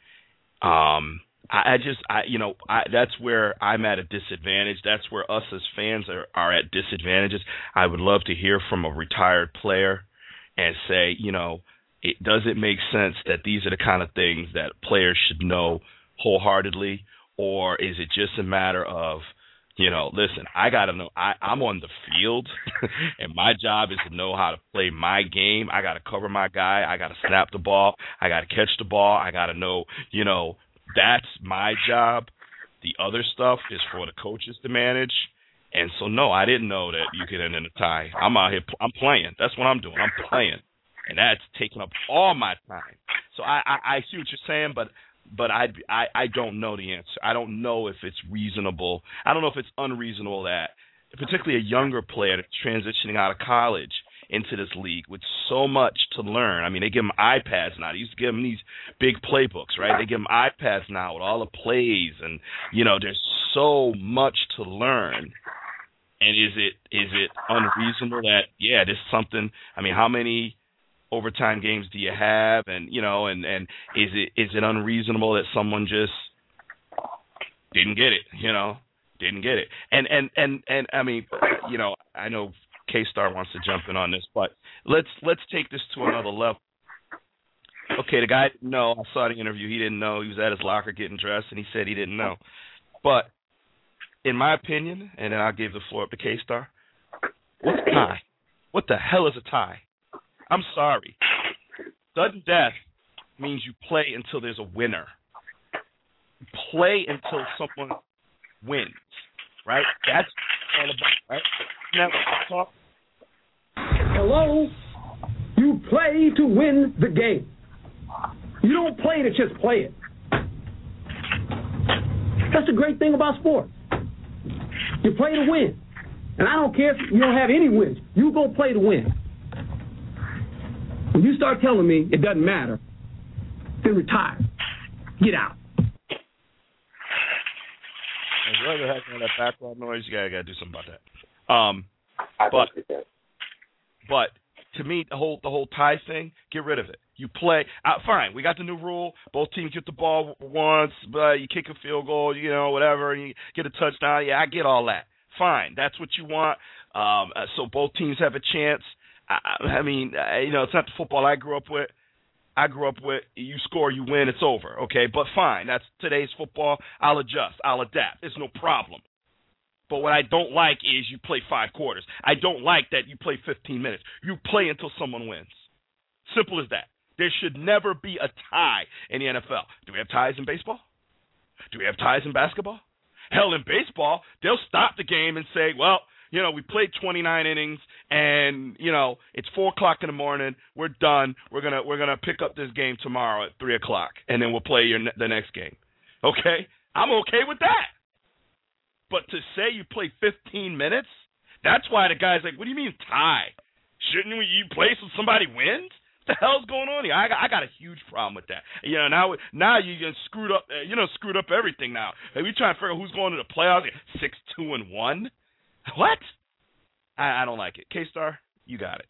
That's where I'm at a disadvantage. That's where us as fans are at disadvantages. I would love to hear from a retired player and say, does it make sense that these are the kind of things that players should know wholeheartedly, or is it just a matter of, listen, I got to know, I'm on the field, and my job is to know how to play my game. I got to cover my guy. I got to snap the ball. I got to catch the ball. I got to know, that's my job. The other stuff is for the coaches to manage. And so, no, I didn't know that you could end in a tie. I'm out here. I'm playing. That's what I'm doing. I'm playing. And that's taking up all my time. So I see what you're saying, but I don't know the answer. I don't know if it's reasonable. I don't know if it's unreasonable that particularly a younger player that's transitioning out of college into this league with so much to learn. I mean, they give them iPads now. They used to give them these big playbooks, right? They give them iPads now with all the plays, and there's so much to learn. And is it unreasonable that this is something? I mean, how many overtime games do you have? And and is it unreasonable that someone just didn't get it? Didn't get it. And I mean, I know K-Star wants to jump in on this, but let's take this to another level. Okay, the guy didn't know. I saw the interview. He didn't know. He was at his locker getting dressed, and he said he didn't know. But in my opinion, and then I'll give the floor up to K-Star, what's a tie? What the hell is a tie? I'm sorry. Sudden death means you play until there's a winner. You play until someone wins, right? That's all about, right? Now, talk. Hello? You play to win the game. You don't play to just play it. That's the great thing about sports. You play to win. And I don't care if you don't have any wins. You go play to win. When you start telling me it doesn't matter, then retire. Get out. Whatever the heck is that background noise, you gotta do something about that. But to me, the whole tie thing, get rid of it. You play fine. We got the new rule. Both teams get the ball once, but you kick a field goal, whatever, and you get a touchdown. Yeah, I get all that. Fine, that's what you want. So both teams have a chance. I mean, it's not the football I grew up with. You score, you win, it's over, okay? But fine, that's today's football. I'll adjust. I'll adapt. It's no problem. But what I don't like is you play 5 quarters. I don't like that you play 15 minutes. You play until someone wins. Simple as that. There should never be a tie in the NFL. Do we have ties in baseball? Do we have ties in basketball? Hell, in baseball, they'll stop the game and say, well, we played 29 innings, and it's 4:00 in the morning. We're done. We're gonna pick up this game tomorrow at 3:00, and then we'll play the next game. Okay, I'm okay with that. But to say you play 15 minutes, that's why the guy's like, "What do you mean tie? Shouldn't you play so somebody wins? What the hell's going on here?" I got a huge problem with that. Now you screwed up. Screwed up everything. Now we trying to figure out who's going to the playoffs. 6-2-1. What? I don't like it. K-Star, you got it.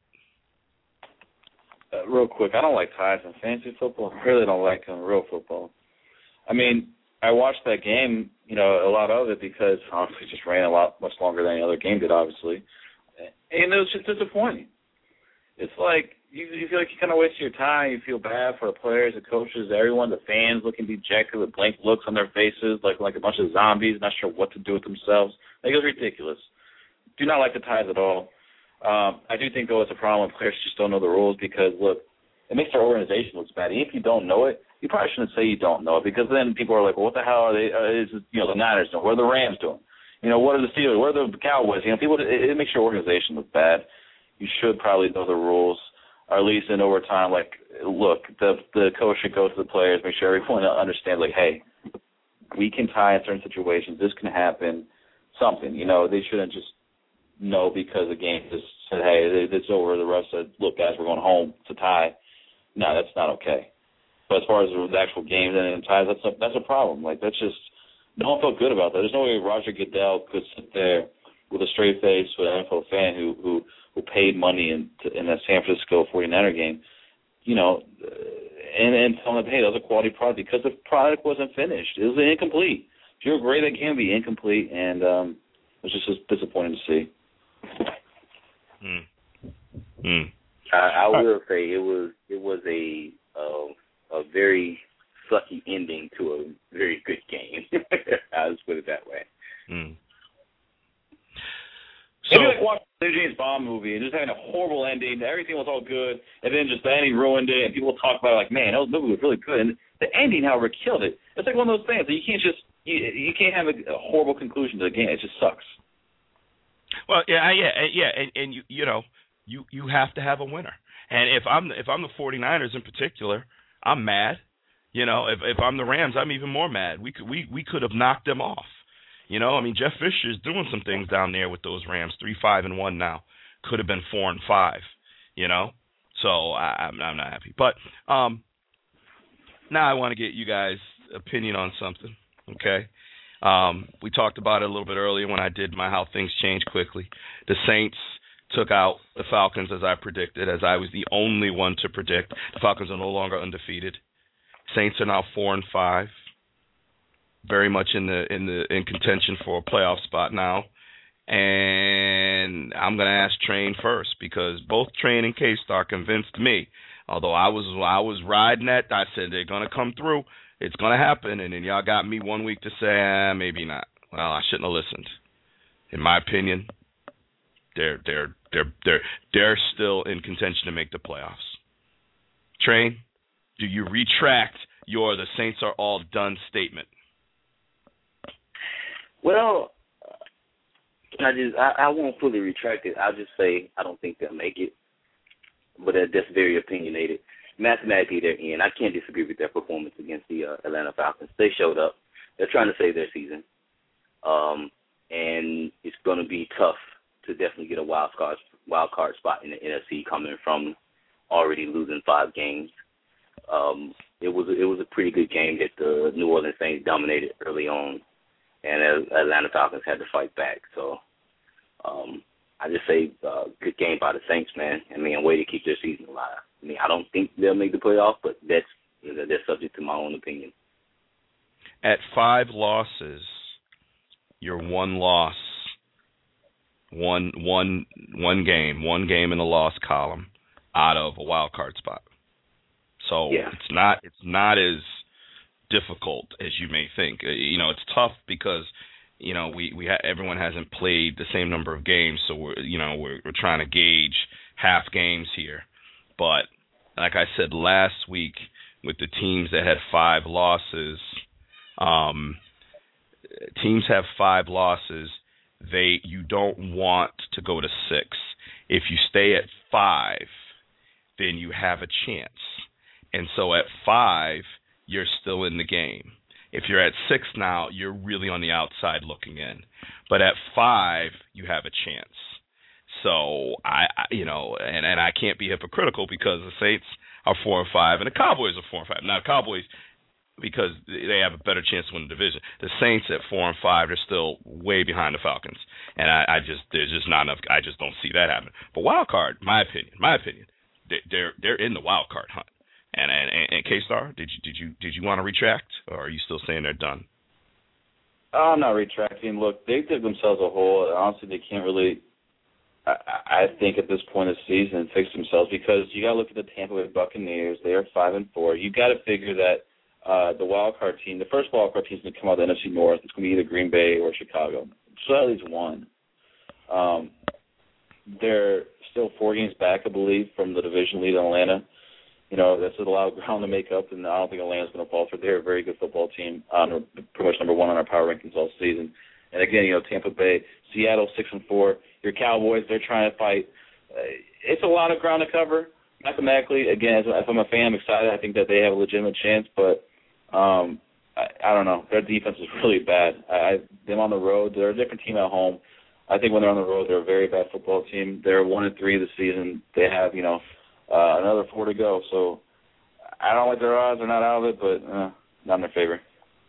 Real quick, I don't like ties in fantasy football. I really don't like them in real football. I mean, I watched that game, a lot of it because honestly it just ran a lot much longer than any other game did, obviously. And it was just disappointing. It's like you feel like you kind of wasted your time. You feel bad for the players, the coaches, everyone, the fans looking dejected with blank looks on their faces, like a bunch of zombies, not sure what to do with themselves. It was ridiculous. Do not like the ties at all. I do think, though, it's a problem when players just don't know the rules because, look, it makes their organization look bad. Even if you don't know it, you probably shouldn't say you don't know it because then people are like, well, what the hell are they? The Niners doing? What are the Rams doing? What are the Steelers? What are the Cowboys? It makes your organization look bad. You should probably know the rules, or at least in overtime. Like, look, the coach should go to the players, make sure everyone understands, like, hey, we can tie in certain situations. This can happen. Something, they shouldn't just no, because the game just said, hey, it's over. The ref said, look, guys, we're going home. It's a tie. No, that's not okay. But as far as the actual games and ties, that's a problem. Like, that's just no one felt good about that. There's no way Roger Goodell could sit there with a straight face with an NFL fan who paid money in that San Francisco 49er game, you know, and tell them, hey, that was a quality product because the product wasn't finished. It was incomplete. If you're great, it can be incomplete, and it was just disappointing to see. I will say it was a very sucky ending to a very good game. I'll just put it that way. So, maybe like watching the James Bond movie and just having a horrible ending. Everything was all good, and then just the ending ruined it. And people talk about it like, man, that movie was really good. And the ending, however, killed it. It's like one of those things that you can't just you can't have a horrible conclusion to the game. It just sucks. Well, and you know, you have to have a winner. And if I'm the 49ers in particular, I'm mad. You know, if I'm the Rams, I'm even more mad. We could have knocked them off. You know, I mean, Jeff Fisher's doing some things down there with those Rams. 3-5-1 now. Could have been 4-5. You know, so I'm not happy. But now I want to get you guys' opinion on something. Okay, we talked about it a little bit earlier when I did my how things change quickly. The Saints took out the Falcons as I predicted, as I was the only one to predict. The Falcons are no longer undefeated. Saints are now 4-5. Very much in contention for a playoff spot now. And I'm going to ask Train first because both Train and K-Star convinced me. Although I was riding that, I said they're going to come through. It's going to happen. And then y'all got me 1 week to say, maybe not. Well, I shouldn't have listened. In my opinion, they're still in contention to make the playoffs. Train, do you retract your "the Saints are all done" statement? Well, I won't fully retract it. I'll just say I don't think they'll make it. But that's very opinionated. Mathematically, they're in. I can't disagree with their performance against the Atlanta Falcons. They showed up. They're trying to save their season. And it's going to be tough to definitely get a wild card spot in the NFC coming from already losing 5 games. It was a pretty good game that the New Orleans Saints dominated early on, and the Atlanta Falcons had to fight back. So I just say good game by the Saints, man. I mean, a way to keep their season alive. I mean, I don't think they'll make the playoffs, but that's subject to my own opinion. At 5 losses, you're 1 loss, one game in the loss column out of a wild card spot. So yeah. It's not as difficult as you may think. You know, it's tough because you know everyone hasn't played the same number of games, so we're trying to gauge half games here. But like I said last week, with the teams that had 5 losses, teams have 5 losses. You don't want to go to 6. If you stay at 5, then you have a chance. And so at 5, you're still in the game. If you're at 6 now, you're really on the outside looking in. But at 5, you have a chance. So I can't be hypocritical because the Saints are 4-5 and the Cowboys are 4-5. Now, Cowboys, because they have a better chance to win the division. The Saints at 4-5, they're still way behind the Falcons, and there's just not enough. I just don't see that happening. But wild card, my opinion, they're in the wild card hunt. And K-Star, did you want to retract, or are you still saying they're done? I'm not retracting. Look, they dug themselves a hole. Honestly, they can't really. I think at this point of the season fix themselves because you got to look at the Tampa Bay Buccaneers. They are 5-4. You got to figure that the wild card team, the first wild card team, is going to come out of the NFC North. It's going to be either Green Bay or Chicago. So at least one. They're still 4 games back, I believe, from the division lead in Atlanta. You know, that's a lot of ground to make up, and I don't think Atlanta's going to fall for. They're a very good football team, pretty much number 1 on our power rankings all season. And again, you know, Tampa Bay, Seattle 6-4. Your Cowboys, they're trying to fight. It's a lot of ground to cover. Mathematically, again, if I'm a fan, I'm excited. I think that they have a legitimate chance, but I don't know. Their defense is really bad. Them on the road, they're a different team at home. I think when they're on the road, they're a very bad football team. They're 1-3 this season. They have, another 4 to go. So I don't like their odds. They're not out of it, but not in their favor.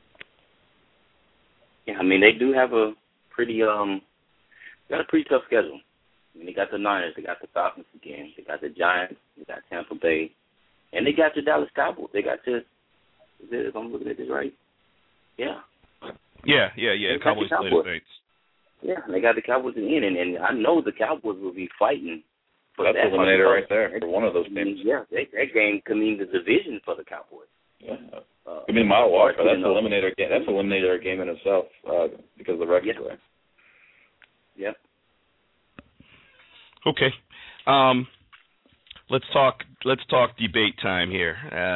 Yeah, I mean, they do have a pretty tough schedule. I mean, they got the Niners, they got the Falcons again, they got the Giants, they got Tampa Bay, and they got the Dallas Cowboys. They got if I'm looking at this right, yeah. Yeah. Cowboys play the Saints. Yeah, they got the Cowboys in, and I know the Cowboys will be fighting for That's that. eliminator right there for one of those games. Yeah, that game could mean the division for the Cowboys. Yeah. I mean, mile walk, but that's an eliminator game. That's an eliminator game in itself because of the record play. Yep. Okay. Let's talk debate time here.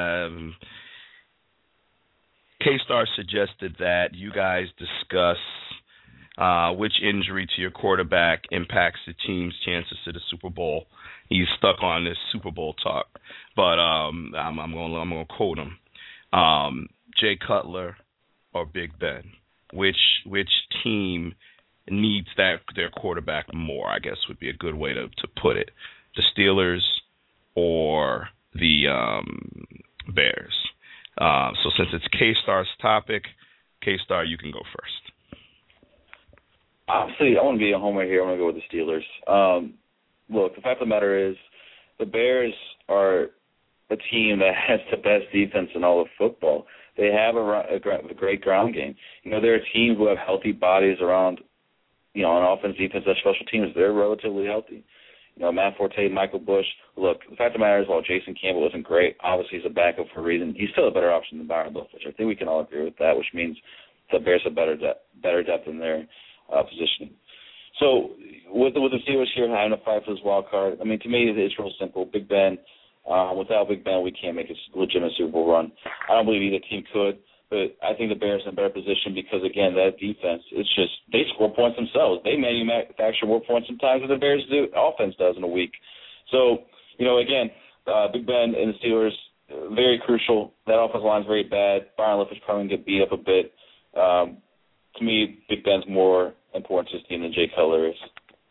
K-Star suggested that you guys discuss which injury to your quarterback impacts the team's chances to the Super Bowl. He's stuck on this Super Bowl talk, but I'm going to quote him. Jay Cutler or Big Ben? Which team needs their quarterback more, I guess would be a good way to put it. The Steelers or the Bears. So since it's K-Star's topic, K-Star, you can go first. Obviously, I want to be a homer here. I want to go with the Steelers. Look, the fact of the matter is the Bears are a team that has the best defense in all of football. They have a great ground game. They're a team who have healthy bodies around, on offense, defense, and special teams. They're relatively healthy. Matt Forte, Michael Bush. Look, the fact of the matter is, while Jason Campbell isn't great, obviously he's a backup for a reason. He's still a better option than Byron Leftwich. I think we can all agree with that, which means the Bears have better depth in their positioning. So with the Steelers here having to fight for this wild card, I mean, to me, it's real simple. Big Ben. Without Big Ben, we can't make a legitimate Super Bowl run. I don't believe either team could, but I think the Bears are in a better position because, again, that defense, it's just they score points themselves. They manufacture more points sometimes than the Bears offense does in a week. So, again, Big Ben and the Steelers, very crucial. That offensive line is very bad. Byron Leftwich probably going to get beat up a bit. To me, Big Ben's more important to his team than Jay Cutler is.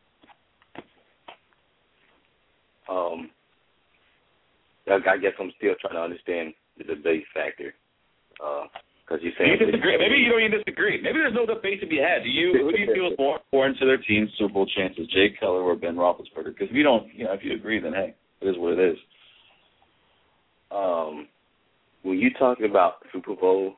I guess I'm still trying to understand the debate factor. Because you're saying you disagree. Maybe you don't even disagree. Maybe there's no debate to be had. Who do you feel is more important to their team's Super Bowl chances, Jay Cutler or Ben Roethlisberger? Because if you don't, if you agree, then hey, it is what it is. When you're talking about Super Bowl,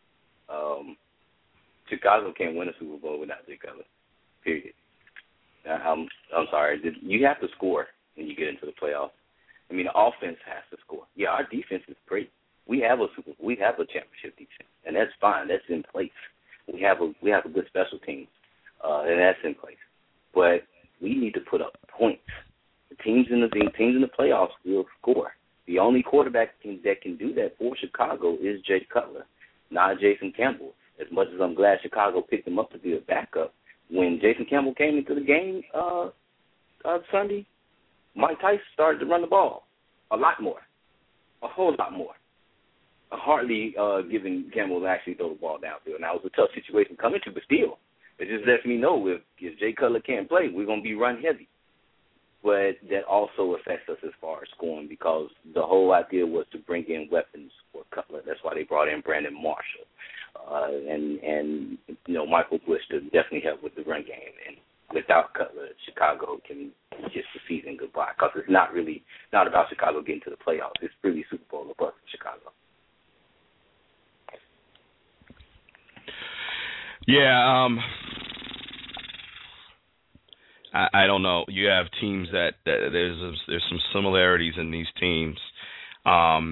Chicago can't win a Super Bowl without Jay Cutler. Period. I'm sorry. You have to score when you get into the playoffs. I mean, the offense has to score. Yeah, our defense is great. We have a championship defense, and that's fine. That's in place. We have a good special team, and that's in place. But we need to put up points. The teams in the playoffs will score. The only quarterback that can do that for Chicago is Jay Cutler, not Jason Campbell. As much as I'm glad Chicago picked him up to be a backup, when Jason Campbell came into the game Sunday, Mike Tyson started to run the ball a whole lot more. Hardly giving Campbell to actually throw the ball downfield. Now, it was a tough situation to come into, but still, it just lets me know if Jay Cutler can't play, we're going to be run heavy. But that also affects us as far as scoring because the whole idea was to bring in weapons for Cutler. That's why they brought in Brandon Marshall and Michael Bush to definitely help with the run game. And without Cutler, Chicago can kiss the season goodbye because it's not about Chicago getting to the playoffs. It's really Super Bowl or bust for Chicago. Yeah, I don't know. You have teams that there's some similarities in these teams. I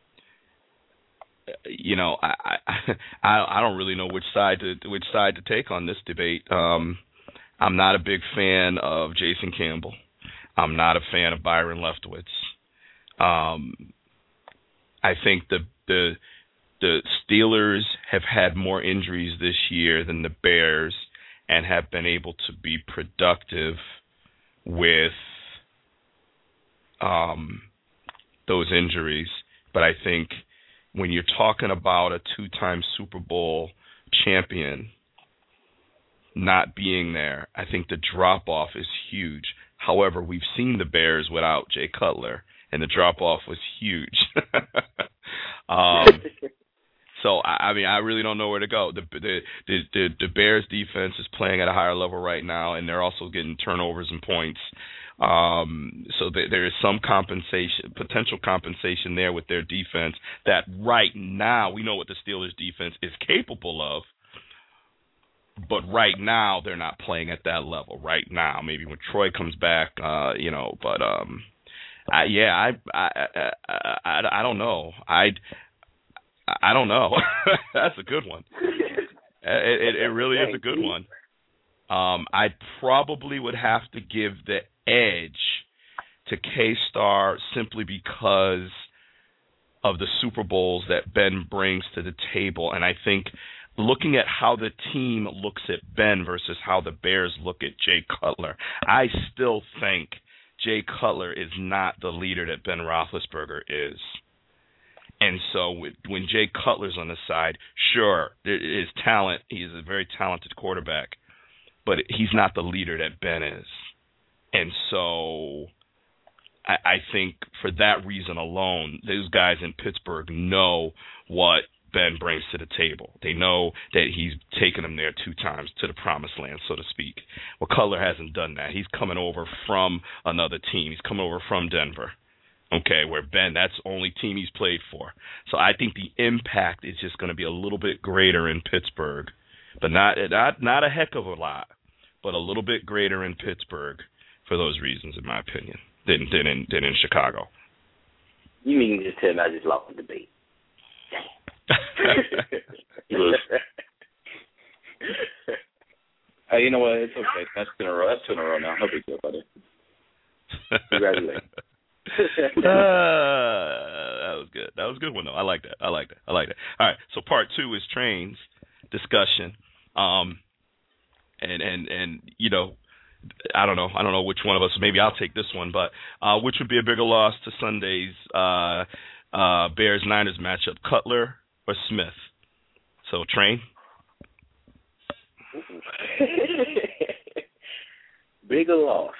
don't really know which side to take on this debate. I'm not a big fan of Jason Campbell. I'm not a fan of Byron Leftwich. I think the Steelers have had more injuries this year than the Bears and have been able to be productive with those injuries. But I think when you're talking about a two-time Super Bowl champion, not being there, I think the drop-off is huge. However, we've seen the Bears without Jay Cutler, and the drop-off was huge. So, I mean, I really don't know where to go. The Bears defense is playing at a higher level right now, and they're also getting turnovers and points. So there is some potential compensation there with their defense that right now we know what the Steelers defense is capable of, but right now they're not playing at that level. Right now, maybe when Troy comes back, but I don't know. I don't know. That's a good one. It really is a good one. I probably would have to give the edge to K-Star simply because of the Super Bowls that Ben brings to the table. And I think looking at how the team looks at Ben versus how the Bears look at Jay Cutler, I still think Jay Cutler is not the leader that Ben Roethlisberger is. And so when Jay Cutler's on the side, sure, there is talent. He's a very talented quarterback, but he's not the leader that Ben is. And so I think for that reason alone, those guys in Pittsburgh know what Ben brings to the table. They know that he's taken them there 2 times to the promised land, so to speak. Well, Cutler hasn't done that. He's coming over from another team. He's coming over from Denver. Okay, where Ben, that's the only team he's played for. So I think the impact is just going to be a little bit greater in Pittsburgh, but not a heck of a lot, but a little bit greater in Pittsburgh for those reasons, in my opinion, than in Chicago. You mean you just tell me I just lost the debate? Hey, you know what? It's okay. That's 2 in a row. That's 2 in a row now. No big deal about it. Congratulations. That was good. That was a good one, though. I like that. All right, so part 2 is Train's discussion. And you know, I don't know which one of us. Maybe I'll take this one, but which would be a bigger loss to Sunday's Bears-Niners matchup, Cutler or Smith? So, Train? Bigger loss.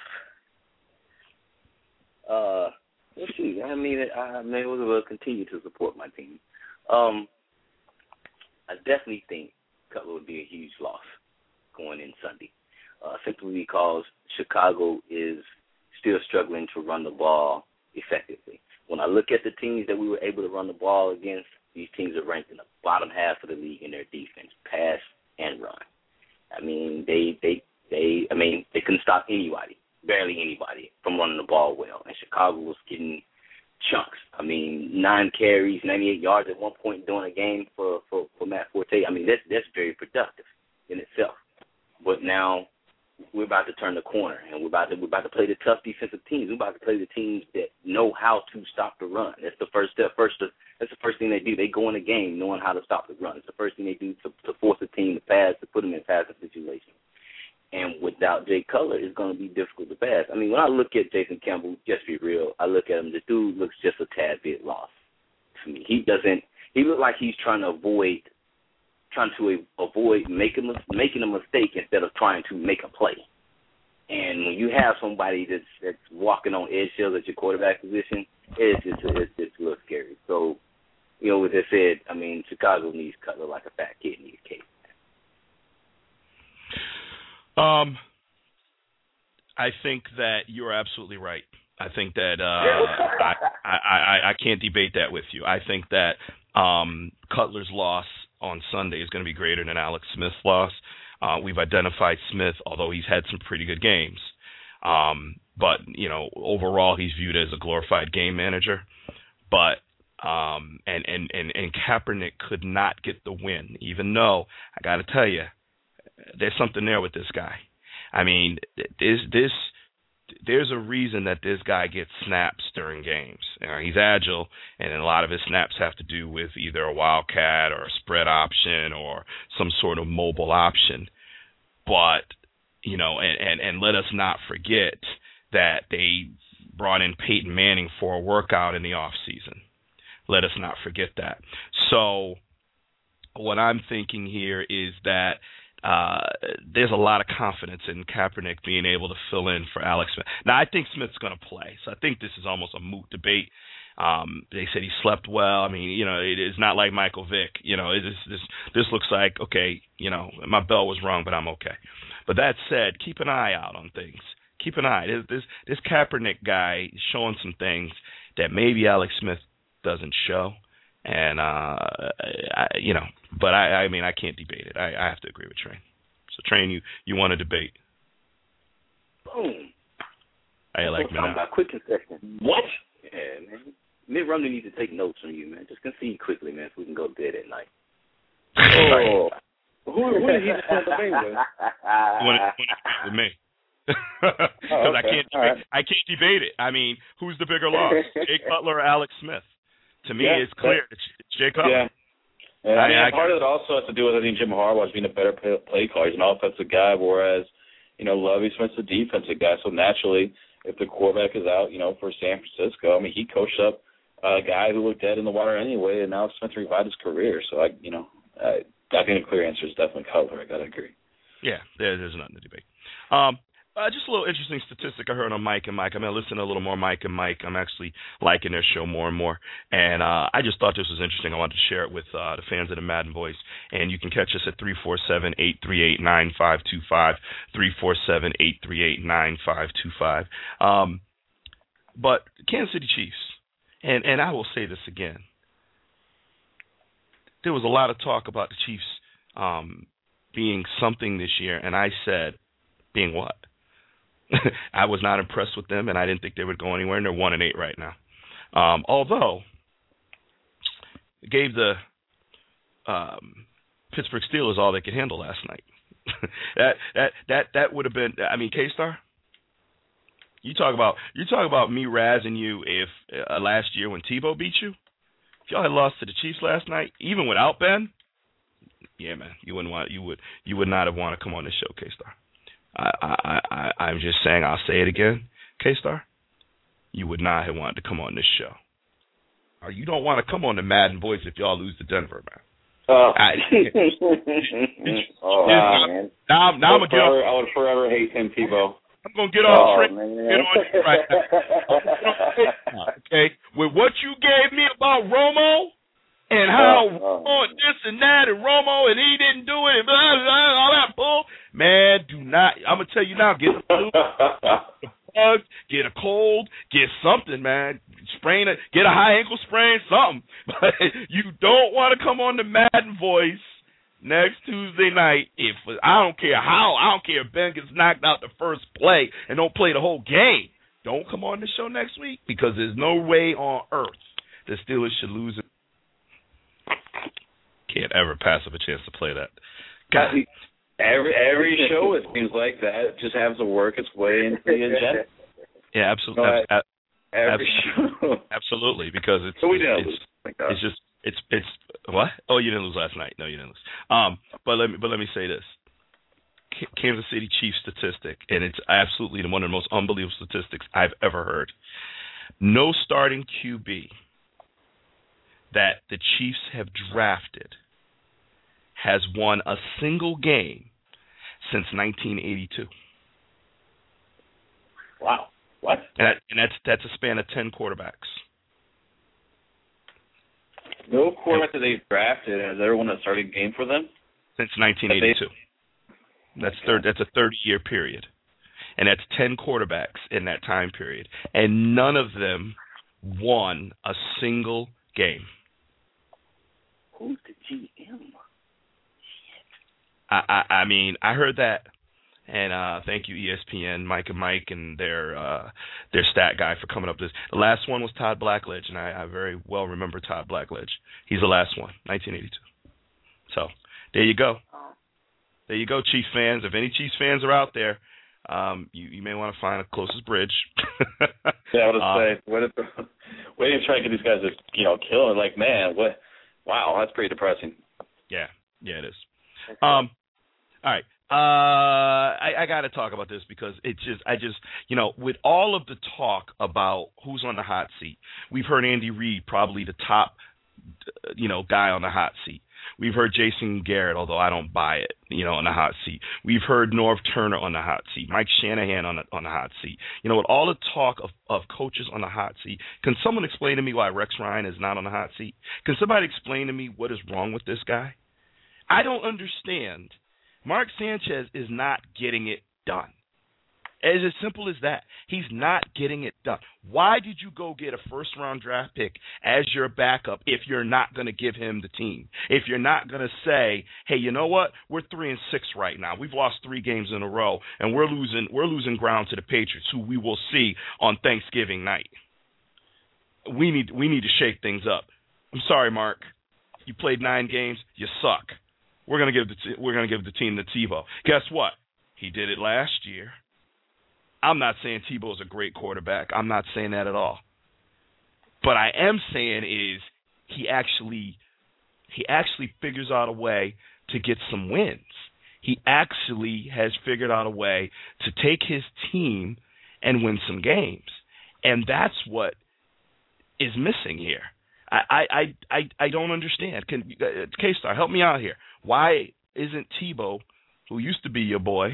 Let's see. I mean, I may as well continue to support my team. I definitely think Cutler would be a huge loss going in Sunday, simply because Chicago is still struggling to run the ball effectively. When I look at the teams that we were able to run the ball against, these teams are ranked in the bottom half of the league in their defense, pass and run. I mean, they couldn't stop anybody, barely anybody, from running the ball well. And Chicago was getting chunks. I mean, 9 carries, 98 yards at one point during a game for Matt Forte. I mean, that's very productive in itself. But now we're about to turn the corner, and we're about to play the tough defensive teams. We're about to play the teams that know how to stop the run. That's the first step. That's the first thing they do. They go in the game knowing how to stop the run. It's the first thing they do to force a team to pass, to put them in passing situations. And without Jay Cutler, it's going to be difficult to pass. I mean, when I look at Jason Campbell, just be real, I look at him, the dude looks just a tad bit lost to me. He looks like he's trying to avoid making a mistake instead of trying to make a play. And when you have somebody that's walking on eggshells at your quarterback position, it's a little scary. So, you know, with that said, I mean, Chicago needs Cutler like a fat kid needs cake. I think that you're absolutely right. I think that I can't debate that with you. I think that Cutler's loss on Sunday is going to be greater than Alex Smith's loss. We've identified Smith, although he's had some pretty good games. But, you know, overall he's viewed as a glorified game manager. But and Kaepernick could not get the win, even though, I got to tell you, there's something there with this guy. I mean, there's a reason that this guy gets snaps during games. You know, he's agile, and a lot of his snaps have to do with either a wildcat or a spread option or some sort of mobile option. But, you know, and let us not forget that they brought in Peyton Manning for a workout in the off season. Let us not forget that. So what I'm thinking here is that there's a lot of confidence in Kaepernick being able to fill in for Alex Smith. Now, I think Smith's going to play, so I think this is almost a moot debate. They said he slept well. I mean, it's not like Michael Vick. This looks like, okay, my bell was wrong, but I'm okay. But that said, keep an eye out on things. Keep an eye. This Kaepernick guy is showing some things that maybe Alex Smith doesn't show. And, but I mean, I can't debate it. I have to agree with Train. So, Train, you want to debate? Boom. I like me now. Quick concession. What? Yeah, man. Mitt Romney needs to take notes from you, man. Just concede quickly, man, so we can go dead at night. Oh. Who did he just want to debate with? You want to debate with me. Because I can't debate it. I mean, who's the bigger loss, Jay Cutler or Alex Smith? To me, it's clear. It's Jay Cutler. Yeah. And part of it also has to do with, I think, Jim Harbaugh's being a better play caller. He's an offensive guy, whereas, Lovie Smith's a defensive guy. So naturally, if the quarterback is out, for San Francisco, I mean, he coached up a guy who looked dead in the water anyway, and Alex Smith revived his career. So, I think the clear answer is definitely Cutler. I got to agree. Yeah, there's nothing to debate. Just a little interesting statistic I heard on Mike and Mike. I'm going to listen to a little more Mike and Mike. I'm actually liking their show more and more. And I just thought this was interesting. I wanted to share it with the fans of the Madden Voice. And you can catch us at 347-838-9525, 347-838-9525. But Kansas City Chiefs, and I will say this again, there was a lot of talk about the Chiefs being something this year, and I said, being what? I was not impressed with them, and I didn't think they would go anywhere, and they're 1-8 right now. Although, it gave the Pittsburgh Steelers all they could handle last night. that would have been. I mean, K-Star, you talk about me razzing you if last year when Tebow beat you. If y'all had lost to the Chiefs last night, even without Ben, yeah, man, you would not have wanted to come on this show, K-Star. I'm just saying, I'll say it again, K-Star, you would not have wanted to come on this show. Or you don't want to come on the Madden Voice if y'all lose to Denver, man. Man. Now I'm gonna get off. I would forever hate Tim Tebow. I'm gonna get off track. Get on you right now. Okay, with what you gave me about Romo and how this and that and Romo and he didn't do it and blah, blah, blah, all that bull. Man, do not. I'm gonna tell you now. Get the flu, bug, get a cold, get something, man. Sprain it, get a high ankle sprain, something. But you don't want to come on the Madden Voice next Tuesday night. If I don't care how, I don't care if Ben gets knocked out the first play and don't play the whole game. Don't come on the show next week because there's no way on earth the Steelers should lose it. Can't ever pass up a chance to play that. God. Every show, it seems like that just has to work its way into the agenda. Yeah, absolutely. Absolutely, because it's what? Oh, you didn't lose last night. No, you didn't lose. But let me say this: Kansas City Chiefs statistic, and it's absolutely one of the most unbelievable statistics I've ever heard. No starting QB that the Chiefs have drafted has won a single game since 1982. Wow. What? And that's a span of 10 quarterbacks. No quarterback that they've drafted has ever won a starting game for them? Since 1982. That's a 30-year period. And that's 10 quarterbacks in that time period. And none of them won a single game. Who's the GM? I mean, I heard that, and thank you ESPN, Mike and Mike, and their stat guy for coming up with this. The last one was Todd Blackledge, and I very well remember Todd Blackledge. He's the last one, 1982. So there you go. There you go, Chiefs fans. If any Chiefs fans are out there, you may want to find a closest bridge. Yeah, I was going to say, waiting to try to get these guys to kill it. Like, man, what? Wow, that's pretty depressing. Yeah, it is. All right. I got to talk about this because I just, with all of the talk about who's on the hot seat, we've heard Andy Reid probably the top, guy on the hot seat. We've heard Jason Garrett, although I don't buy it, on the hot seat. We've heard Norv Turner on the hot seat, Mike Shanahan on the hot seat. With all the talk of coaches on the hot seat, can someone explain to me why Rex Ryan is not on the hot seat? Can somebody explain to me what is wrong with this guy? I don't understand. Mark Sanchez is not getting it done. It's as simple as that. He's not getting it done. Why did you go get a first-round draft pick as your backup if you're not going to give him the team? If you're not going to say, hey, you know what? We're 3-6 right now. We've lost 3 games in a row, and we're losing ground to the Patriots, who we will see on Thanksgiving night. We need to shake things up. I'm sorry, Mark. You played 9 games. You suck. We're gonna give the team to Tebow. Guess what? He did it last year. I'm not saying Tebow's a great quarterback. I'm not saying that at all. But I am saying is he actually figures out a way to get some wins. He actually has figured out a way to take his team and win some games. And that's what is missing here. I don't understand. K-Star, help me out here. Why isn't Tebow, who used to be your boy,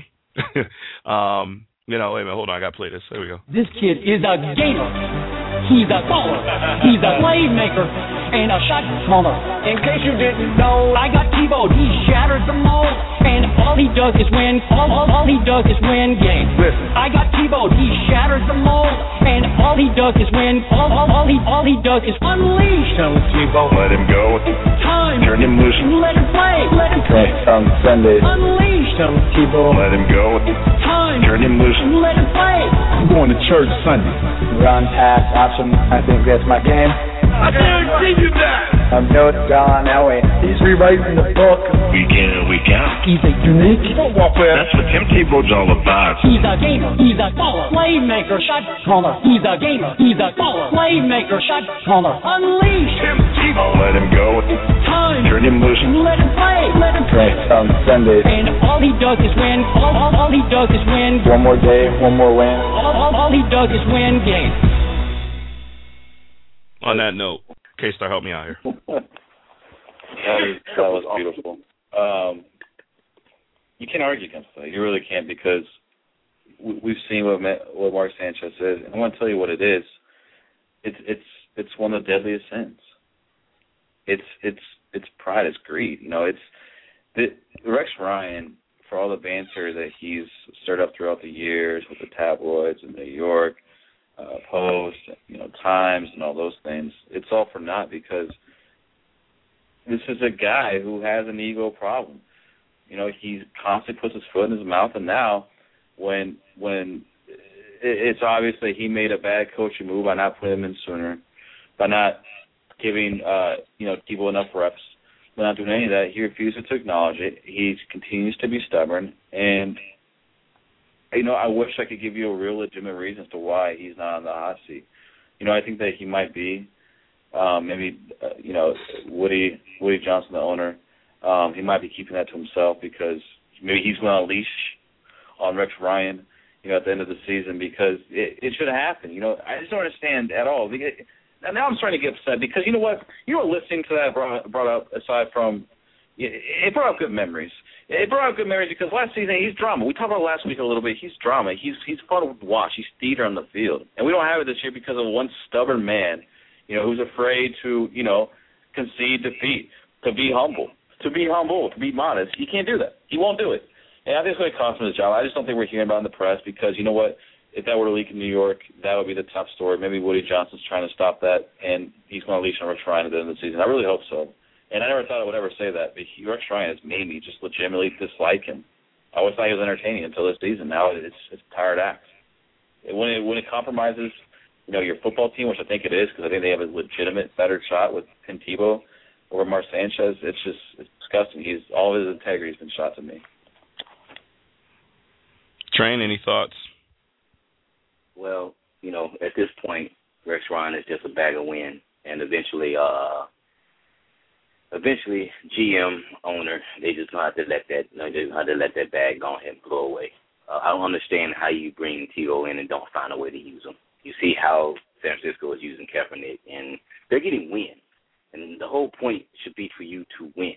wait a minute, hold on, I got to play this. There we go. This kid is a gamer. He's a baller. He's a playmaker and a shot caller. In case you didn't know, I got Tebow. He shattered the mold, and all he does is win. All he does is win games. Listen, I got Tebow. He shattered the mold, and all he does is win. All he does is unleash. Tell Tebow, let him go. Time. Turn him loose. Let him play. Let him play. On Sunday. Unleash. Tell Tebow, let him go. Time. Turn him loose. Let him play. I'm going to church Sunday. Run, pass, option. I think that's my game. I guarantee you that. I'm no John Elway. He's rewriting the book. Week in and week out. He's a unique. That's what Tim Tebow's all about. He's a gamer. He's a baller. Playmaker. Shot caller. He's a gamer. He's a baller. Playmaker. Shot caller. Unleash. Tim Tebow. Let him go. Time. Turn him loose. Let him play. Let him play. On Sunday. And all he does is win. All he does is win. One more day, one more win. All he does is win games. On that note, K-Star, help me out here. That was beautiful. You can't argue against that. You really can't, because we've seen what Mark Sanchez is. And I want to tell you what it is. It's one of the deadliest sins. It's pride. It's greed. Rex Ryan, for all the banter that he's stirred up throughout the years with the tabloids in New York, Post, Times, and all those things, it's all for naught, because this is a guy who has an ego problem. He constantly puts his foot in his mouth, and now when it's obvious that he made a bad coaching move by not putting him in sooner, by not giving Tebow enough reps, by not doing any of that, he refuses to acknowledge it. He continues to be stubborn, and I wish I could give you a real legitimate reason as to why he's not on the hot seat. I think that he might be. Maybe Woody Johnson, the owner, he might be keeping that to himself, because maybe he's going to unleash on Rex Ryan, at the end of the season, because it should happen. I just don't understand at all. Now I'm starting to get upset, because you know what? Listening to that brought up, aside from, it brought up good memories. It brought up good memories because last season he's drama. We talked about last week a little bit. He's drama. He's fun to watch. He's theater on the field, and we don't have it this year because of one stubborn man, who's afraid to, concede defeat, to be humble, to be modest. He can't do that. He won't do it, and I think it's going to cost him his job. I just don't think we're hearing about it in the press, because you know what? If that were to leak in New York, that would be the top story. Maybe Woody Johnson's trying to stop that, and he's going to unleash on Rex Ryan at the end of the season. I really hope so. And I never thought I would ever say that, but Rex Ryan has made me just legitimately dislike him. I always thought he was entertaining until this season. Now it's a tired act. When it compromises, your football team, which I think it is, because I think they have a legitimate better shot with Tim Tebow over Mark Sanchez, it's disgusting. All of his integrity has been shot to me. Train, any thoughts? Well, at this point, Rex Ryan is just a bag of wind, and eventually GM, owner, they just know how to let that bag go ahead and blow away. I don't understand how you bring Tebow in and don't find a way to use him. You see how San Francisco is using Kaepernick, and they're getting wins. And the whole point should be for you to win.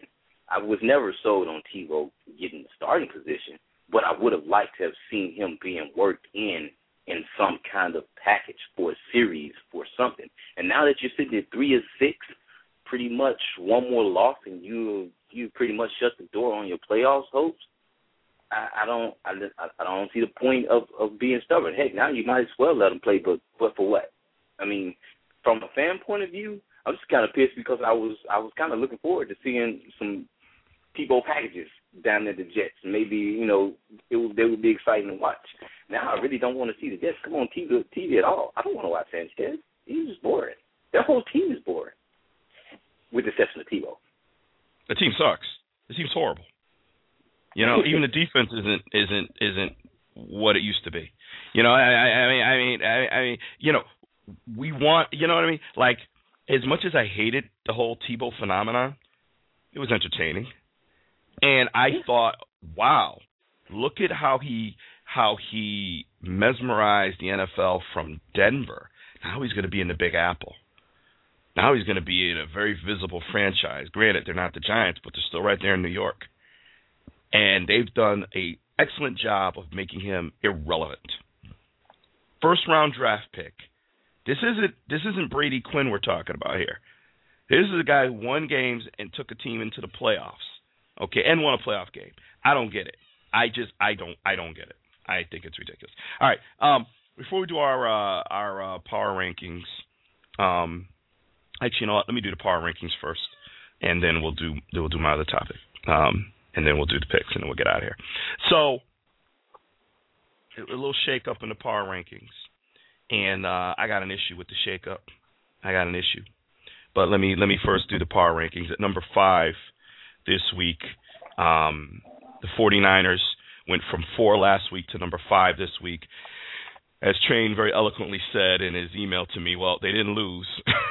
I was never sold on Tebow getting the starting position, but I would have liked to have seen him being worked in some kind of package for a series for something. And now that you're sitting at 3-6, pretty much one more loss and you pretty much shut the door on your playoffs hopes. I don't see the point of being stubborn. Heck, now you might as well let him play, but for what? I mean, from a fan point of view, I'm just kind of pissed because I was kind of looking forward to seeing some Tebow packages down at the Jets. Maybe, you know, they would be exciting to watch. Now I really don't want to see the Jets come on TV at all. I don't want to watch Sanchez. He's just boring. Their whole team is boring, with the exception of Tebow. The team sucks. The team's horrible. You know, even the defense isn't what it used to be. You know, I mean, you know, we want, you know what I mean? Like, as much as I hated the whole Tebow phenomenon, it was entertaining. And I thought, wow, look at how he mesmerized the NFL from Denver. Now he's going to be in the Big Apple. Now he's going to be in a very visible franchise. Granted, they're not the Giants, but they're still right there in New York. And they've done an excellent job of making him irrelevant. First-round draft pick. This isn't Brady Quinn we're talking about here. This is a guy who won games and took a team into the playoffs, okay, and won a playoff game. I don't get it. I don't get it. I think it's ridiculous. All right. Before we do our power rankings, actually, you know what? Let me do the power rankings first, and then we'll do my other topic, and then we'll do the picks, and then we'll get out of here. So, a little shake-up in the power rankings. And I got an issue with the shake-up. But let me first do the power rankings. At number 5 this week, the 49ers went from 4 last week to number 5 this week. As Train very eloquently said in his email to me, well, they didn't lose.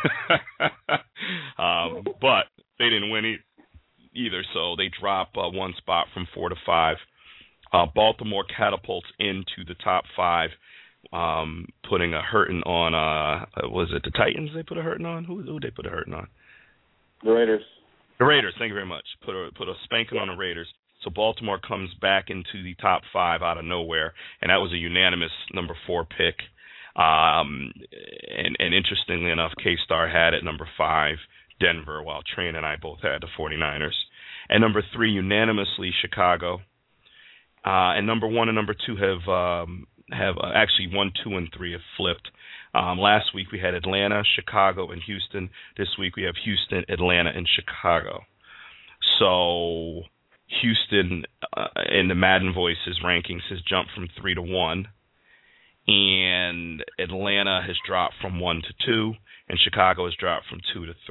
But they didn't win either, so they drop one spot from 4 to 5. Baltimore catapults into the top 5. Putting a hurting on, was it the Titans they put a hurting on? Who they put a hurting on? The Raiders. The Raiders, thank you very much. Put a spanking on the Raiders. So Baltimore comes back into the top 5 out of nowhere, and that was a unanimous number 4 pick. And interestingly enough, K-Star had at number 5 Denver, while Train and I both had the 49ers. And number 3, unanimously, Chicago. And number 1 and number 2 have actually 1, 2, and 3 have flipped. Last week we had Atlanta, Chicago, and Houston. This week we have Houston, Atlanta, and Chicago. So Houston, in the Madden Voices rankings, has jumped from 3 to 1, and Atlanta has dropped from 1 to 2, and Chicago has dropped from 2 to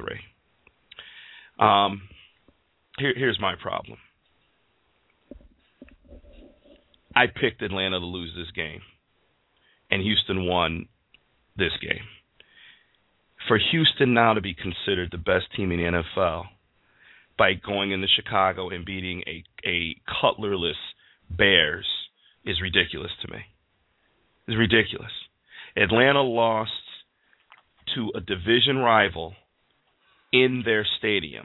3. Here's my problem. I picked Atlanta to lose this game, and Houston won this game. For Houston now to be considered the best team in the NFL by going into Chicago and beating a Cutler-less Bears is ridiculous to me. It's ridiculous. Atlanta lost to a division rival in their stadium.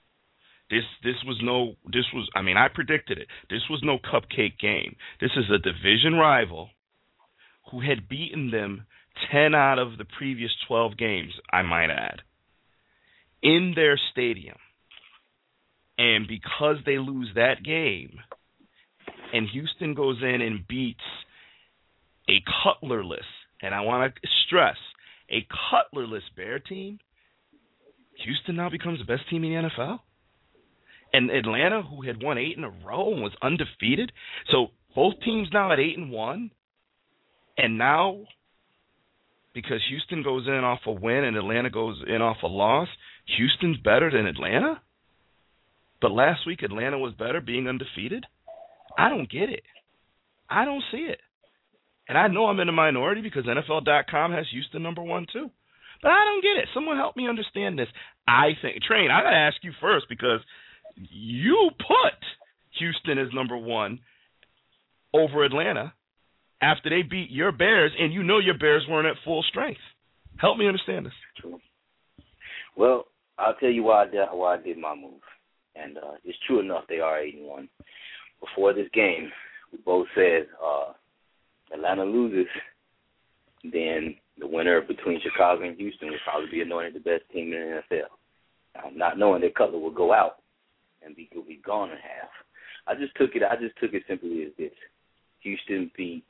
I predicted it. This was no cupcake game. This is a division rival who had beaten them 10 out of the previous 12 games, I might add, in their stadium. And because they lose that game, and Houston goes in and beats a Cutler-less, and I want to stress, a Cutler-less Bear team, Houston now becomes the best team in the NFL? And Atlanta, who had won 8 in a row and was undefeated, so both teams now at 8-1, and now because Houston goes in off a win and Atlanta goes in off a loss, Houston's better than Atlanta? But last week Atlanta was better being undefeated? I don't get it. I don't see it. And I know I'm in the minority because NFL.com has Houston number 1 too. But I don't get it. Someone help me understand this. I think, Train, I got to ask you first because you put Houston as number 1 over Atlanta after they beat your Bears, and you know your Bears weren't at full strength. Help me understand this. Well, I'll tell you why I did my move. And it's true enough, they are 8-1. Before this game, we both said Atlanta loses, then the winner between Chicago and Houston would probably be anointed the best team in the NFL. Not knowing that Cutler would go out and be gone in half. I just took it simply as this: Houston beat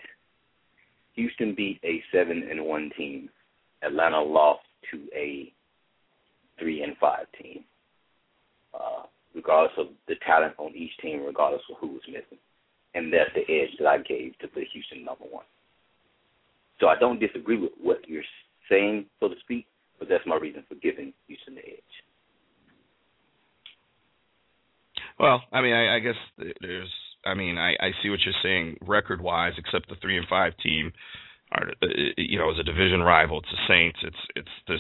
a 7-1 team. Atlanta lost to a 3-5 team. Regardless of the talent on each team, regardless of who was missing, and that's the edge that I gave to put Houston number one. So I don't disagree with what you're saying, so to speak, but that's my reason for giving Houston the edge. Well, I mean, I guess there's. I mean, I see what you're saying record-wise, except the 3-5 team, is a division rival. It's the Saints. This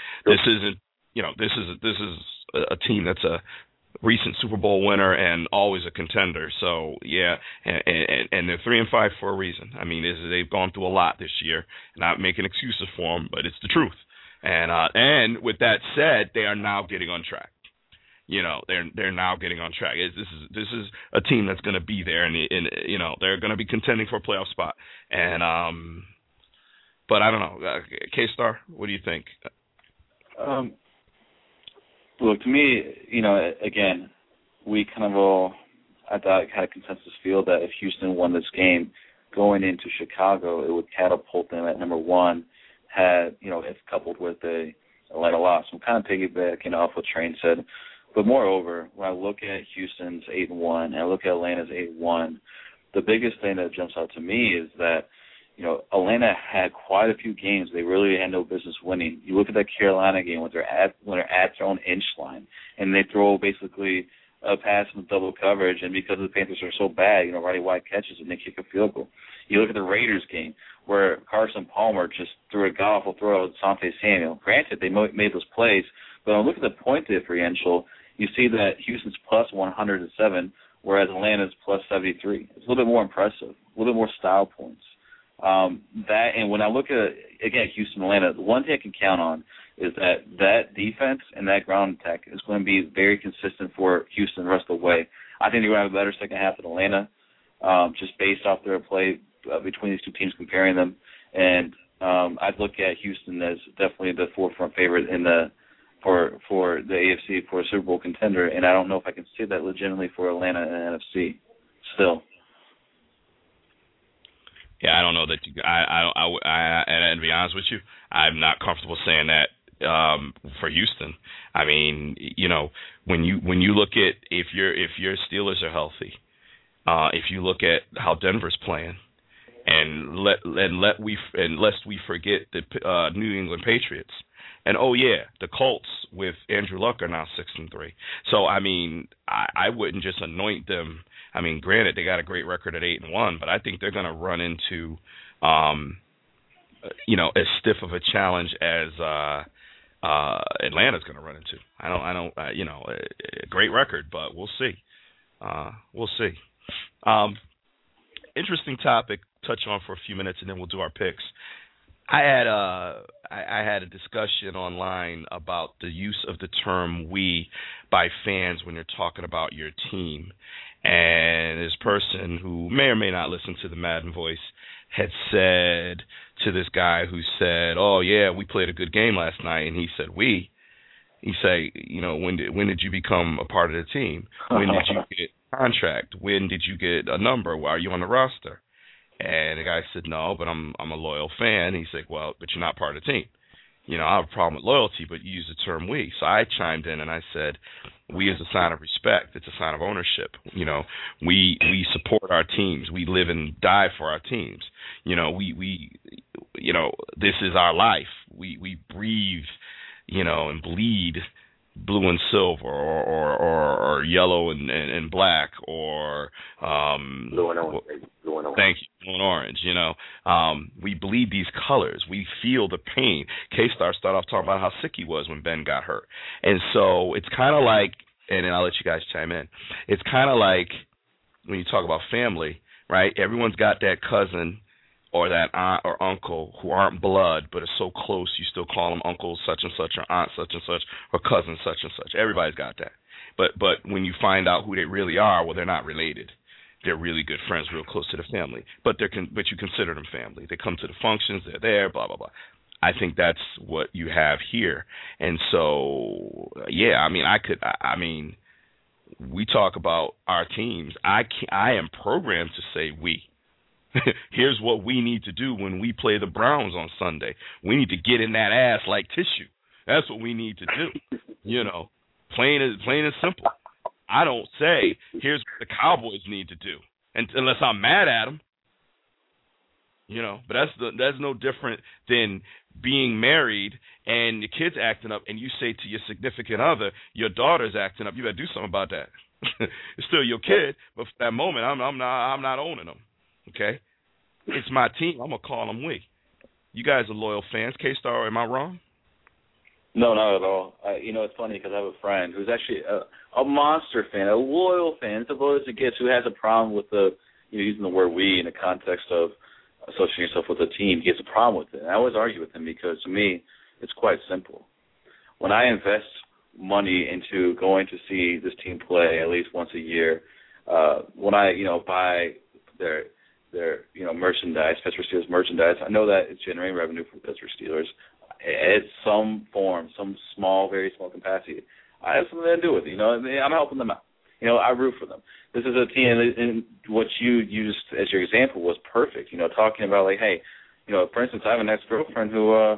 is a team that's a recent Super Bowl winner and always a contender. So yeah, and they're 3-5 for a reason. I mean, they've gone through a lot this year. Not making excuses for them, but it's the truth. And with that said, they are now getting on track. They're now getting on track. This is a team that's going to be there, and they're going to be contending for a playoff spot. And but I don't know, K-Star, what do you think? Look, to me, again, we kind of all, I thought, had a consensus feel that if Houston won this game going into Chicago, it would catapult them at number one. If coupled with a Atlanta loss. I'm kind of piggybacking off what Train said. But moreover, when I look at Houston's 8-1 and I look at Atlanta's 8-1, the biggest thing that jumps out to me is that, Atlanta had quite a few games they really had no business winning. You look at that Carolina game when they're at their own inch line and they throw basically a pass with double coverage, and because the Panthers are so bad, Roddy White catches it and they kick a field goal. You look at the Raiders game where Carson Palmer just threw a god-awful throw at Asante Samuel. Granted, they made those plays, but when I look at the point differential, you see that Houston's plus 107, whereas Atlanta's plus 73. It's a little bit more impressive, a little bit more style points. And when I look at, again, Houston, Atlanta, the one thing I can count on is that defense and that ground attack is going to be very consistent for Houston the rest of the way. I think they're going to have a better second half than Atlanta, just based off their play between these two teams, comparing them. And I'd look at Houston as definitely the forefront favorite for the AFC for a Super Bowl contender, and I don't know if I can say that legitimately for Atlanta and NFC still. Yeah, I don't know that you. And to be honest with you, I'm not comfortable saying that for Houston. I mean, when you look at if your Steelers are healthy, if you look at how Denver's playing, and lest we forget the New England Patriots, and the Colts with Andrew Luck are now 6-3. So I mean, I wouldn't just anoint them. I mean, granted, they got a great record at 8-1, but I think they're going to run into, as stiff of a challenge as Atlanta's going to run into. I don't, a great record, but we'll see. We'll see. Interesting topic. Touch on for a few minutes, and then we'll do our picks. I had a discussion online about the use of the term "we" by fans when you're talking about your team. And this person, who may or may not listen to the Madden Voice, had said to this guy who said, "Oh yeah, we played a good game last night," and he said, "We." He say, when did you become a part of the team? When did you get a contract? When did you get a number? Why are you on the roster? And the guy said, "No, but I'm a loyal fan." He said, "Well, but you're not part of the team. I have a problem with loyalty, but you use the term 'we.'" So I chimed in and I said, "We is a sign of respect. It's a sign of ownership. We support our teams. We live and die for our teams. This is our life. We breathe, and bleed blue and silver, or yellow and black, or blue and orange. Thank you, blue and orange. We bleed these colors. We feel the pain." K-Star started off talking about how sick he was when Ben got hurt, and so it's kind of like, and then I'll let you guys chime in. It's kind of like when you talk about family, right? Everyone's got that cousin or that aunt or uncle who aren't blood but are so close you still call them uncle such and such or aunt such and such or cousin such and such. Everybody's got that. But when you find out who they really are, well, they're not related. They're really good friends, real close to the family. But you consider them family. They come to the functions. They're there. Blah blah blah. I think that's what you have here. And so, yeah, I mean, we talk about our teams. I am programmed to say we. Here's what we need to do when we play the Browns on Sunday. We need to get in that ass like tissue. That's what we need to do. Plain and simple. I don't say, here's what the Cowboys need to do, unless I'm mad at them. But that's no different than being married and the kid's acting up, and you say to your significant other, your daughter's acting up. You better do something about that. It's still your kid, but for that moment, I'm not owning them. Okay, it's my team. I'm gonna call them we. You guys are loyal fans. K-Star, am I wrong? No, not at all. It's funny because I have a friend who's actually a monster fan, a loyal fan, as loyal as it gets, who has a problem with using the word we in the context of associating yourself with a team. He has a problem with it. And I always argue with him because, to me, it's quite simple. When I invest money into going to see this team play at least once a year, when I buy their merchandise, Pittsburgh Steelers merchandise, I know that it's generating revenue for Pittsburgh Steelers. At some form, some small, very small capacity, I have something to do with it. I'm helping them out. I root for them. This is a team, and what you used as your example was perfect. Talking about hey, for instance, I have an ex-girlfriend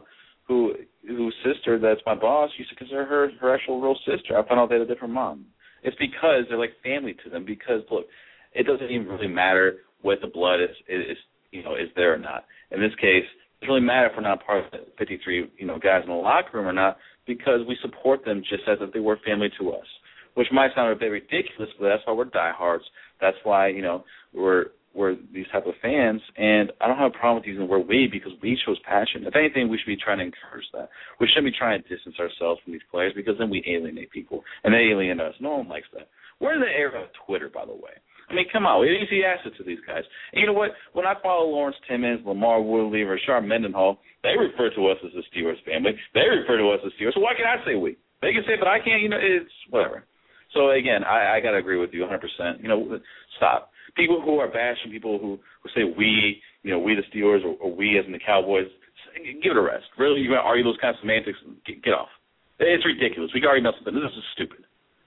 whose sister, that's my boss, used to consider her actual real sister. I found out they had a different mom. It's because they're like family to them. Because look, it doesn't even really matter what the blood is there or not. In this case, it doesn't really matter if we're not part of the 53 guys in the locker room or not, because we support them just as if they were family to us. Which might sound a bit ridiculous, but that's why we're diehards. That's why we're these type of fans, and I don't have a problem with using the word we, because we shows passion. If anything, we should be trying to encourage that. We shouldn't be trying to distance ourselves from these players, because then we alienate people, and they alienate us. No one likes that. We're in the era of Twitter, by the way. I mean, come on, we easy assets to these guys. And you know what? When I follow Lawrence Timmons, Lamar Woodley, Rashard Mendenhall, they refer to us as the Steelers family. They refer to us as Steelers. So why can't I say we? They can say, but I can't. It's whatever. So, again, I got to agree with you 100%. Stop. People who are bashing people who say we, we the Steelers, or we as in the Cowboys, give it a rest. Really, you're going to argue those kind of semantics? Get off. It's ridiculous. We can argue about something. This is stupid.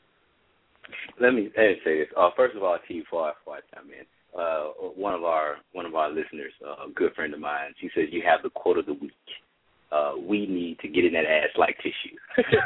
Let me say this. First of all, T, before I chime in, one of our listeners, a good friend of mine, she says you have the quote of the week. We need to get in that ass like tissue.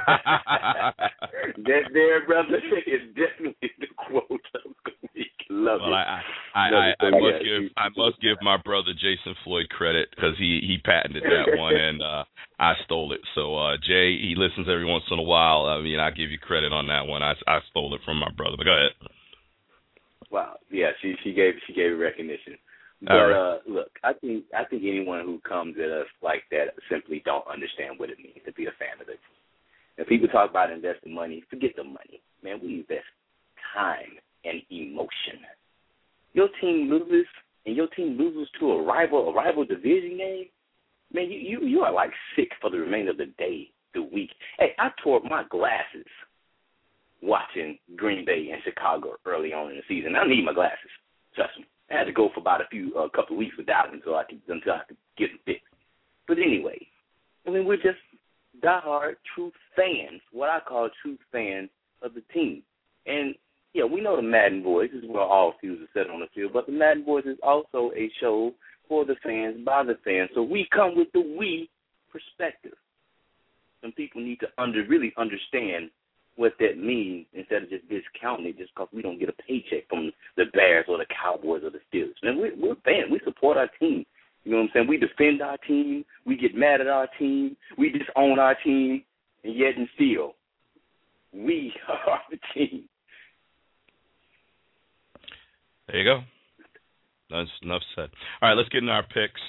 That there, brother, is definitely the quote of the week. Love it. I must give my brother Jason Floyd credit, because he patented that one, and I stole it. So Jay, he listens every once in a while. I mean, I give you credit on that one. I stole it from my brother. But go ahead. Wow. Yeah, she gave recognition. But look, I think anyone who comes at us like that simply don't understand what it means to be a fan of the team. If people talk about investing money, forget the money. Man, we invest time and emotion. Your team loses, and your team loses to a rival division game, man, you are like sick for the remainder of the day, the week. Hey, I tore my glasses watching Green Bay and Chicago early on in the season. I need my glasses. Trust me. I had to go for about a couple of weeks without them until I could get them fixed. But anyway, I mean, we're just diehard, true fans, what I call true fans of the team. And, yeah, we know the Madden Boys. This is where all feuds are set on the field. But the Madden Boys is also a show for the fans, by the fans. So we come with the we perspective. Some people need to really understand what that means instead of just discounting it just because we don't get a paycheck from the Bears or the Cowboys or the Steelers. Man, we're fans. We support our team. You know what I'm saying? We defend our team. We get mad at our team. We disown our team. And yet and still, we are the team. There you go. That's enough said. All right, let's get into our picks.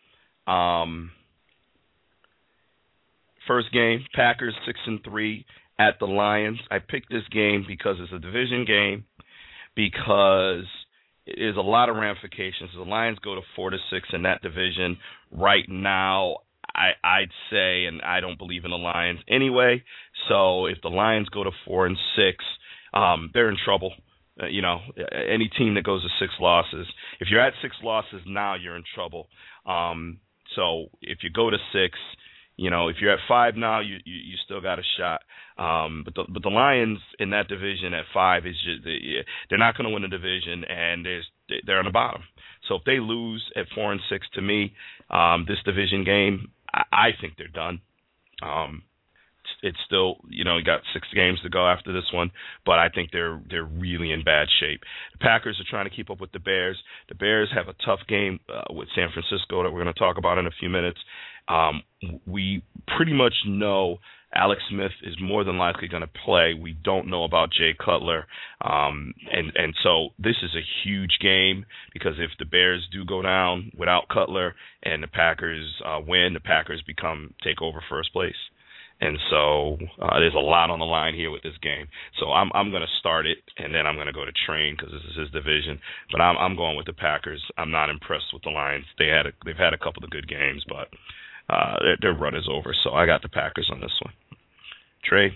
First game, Packers 6-3 at the Lions. I picked this game because it's a division game, because it is a lot of ramifications. The Lions go to 4-6 in that division right now. I'd say, and I don't believe in the Lions anyway. So if the Lions go to 4-6, they're in trouble. Any team that goes to 6 losses, if you're at 6 losses now, you're in trouble. So if you go to 6, if you're at 5 now, you still got a shot. But the Lions in that division at 5 is just they're not going to win the division, and they're on the bottom. So if they lose at 4 and 6, to me, this division game, I think they're done. It's still, you got 6 games to go after this one, but I think they're really in bad shape. The Packers are trying to keep up with the Bears. The Bears have a tough game with San Francisco that we're going to talk about in a few minutes. We pretty much know Alex Smith is more than likely going to play. We don't know about Jay Cutler. And so this is a huge game because if the Bears do go down without Cutler and the Packers win, the Packers take over first place. And so there's a lot on the line here with this game. So I'm going to start it, and then I'm going to go to Train because this is his division. But I'm going with the Packers. I'm not impressed with the Lions. They've had a couple of good games, but their run is over. So I got the Packers on this one. Trey?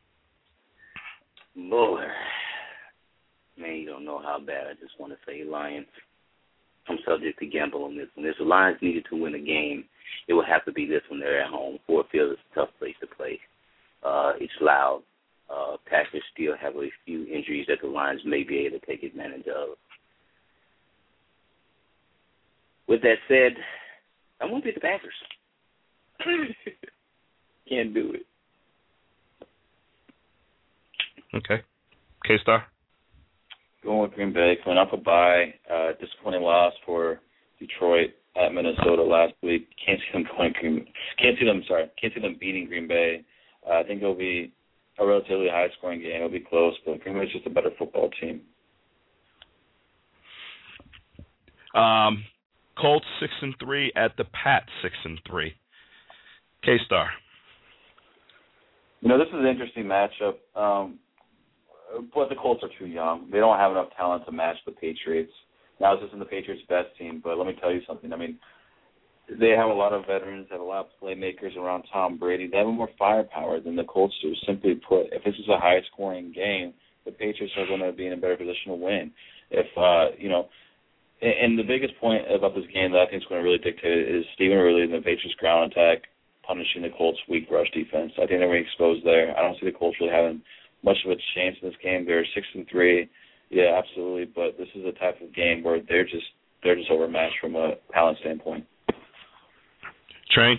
Boy, man, you don't know how bad. I just want to say Lions. I'm subject to gamble on this one. If the Lions needed to win a game, it would have to be this one. They're at home. Ford Field is a tough place to play. It's loud. Packers still have a few injuries that the Lions may be able to take advantage of. With that said, I'm going to pick the Packers. Can't do it. Okay. K-Star? Going with Green Bay, coming off a bye. Disappointing loss for Detroit at Minnesota last week. Can't see them beating Green Bay. I think it'll be a relatively high-scoring game. It'll be close, but Green Bay's just a better football team. Colts 6-3 at the Pats 6-3. K-Star. This is an interesting matchup. But the Colts are too young. They don't have enough talent to match the Patriots. Now, this isn't the Patriots' best team, but let me tell you something. I mean, they have a lot of veterans, have a lot of playmakers around Tom Brady. They have more firepower than the Colts do. Simply put, if this is a high-scoring game, the Patriots are going to be in a better position to win. And the biggest point about this game that I think is going to really dictate it is Stephen Ridley and the Patriots' ground attack punishing the Colts' weak rush defense. I think they're going to be exposed there. I don't see the Colts really having much of a chance in this game. They're 6-3, yeah, absolutely. But this is a type of game where they're just overmatched from a talent standpoint. Train.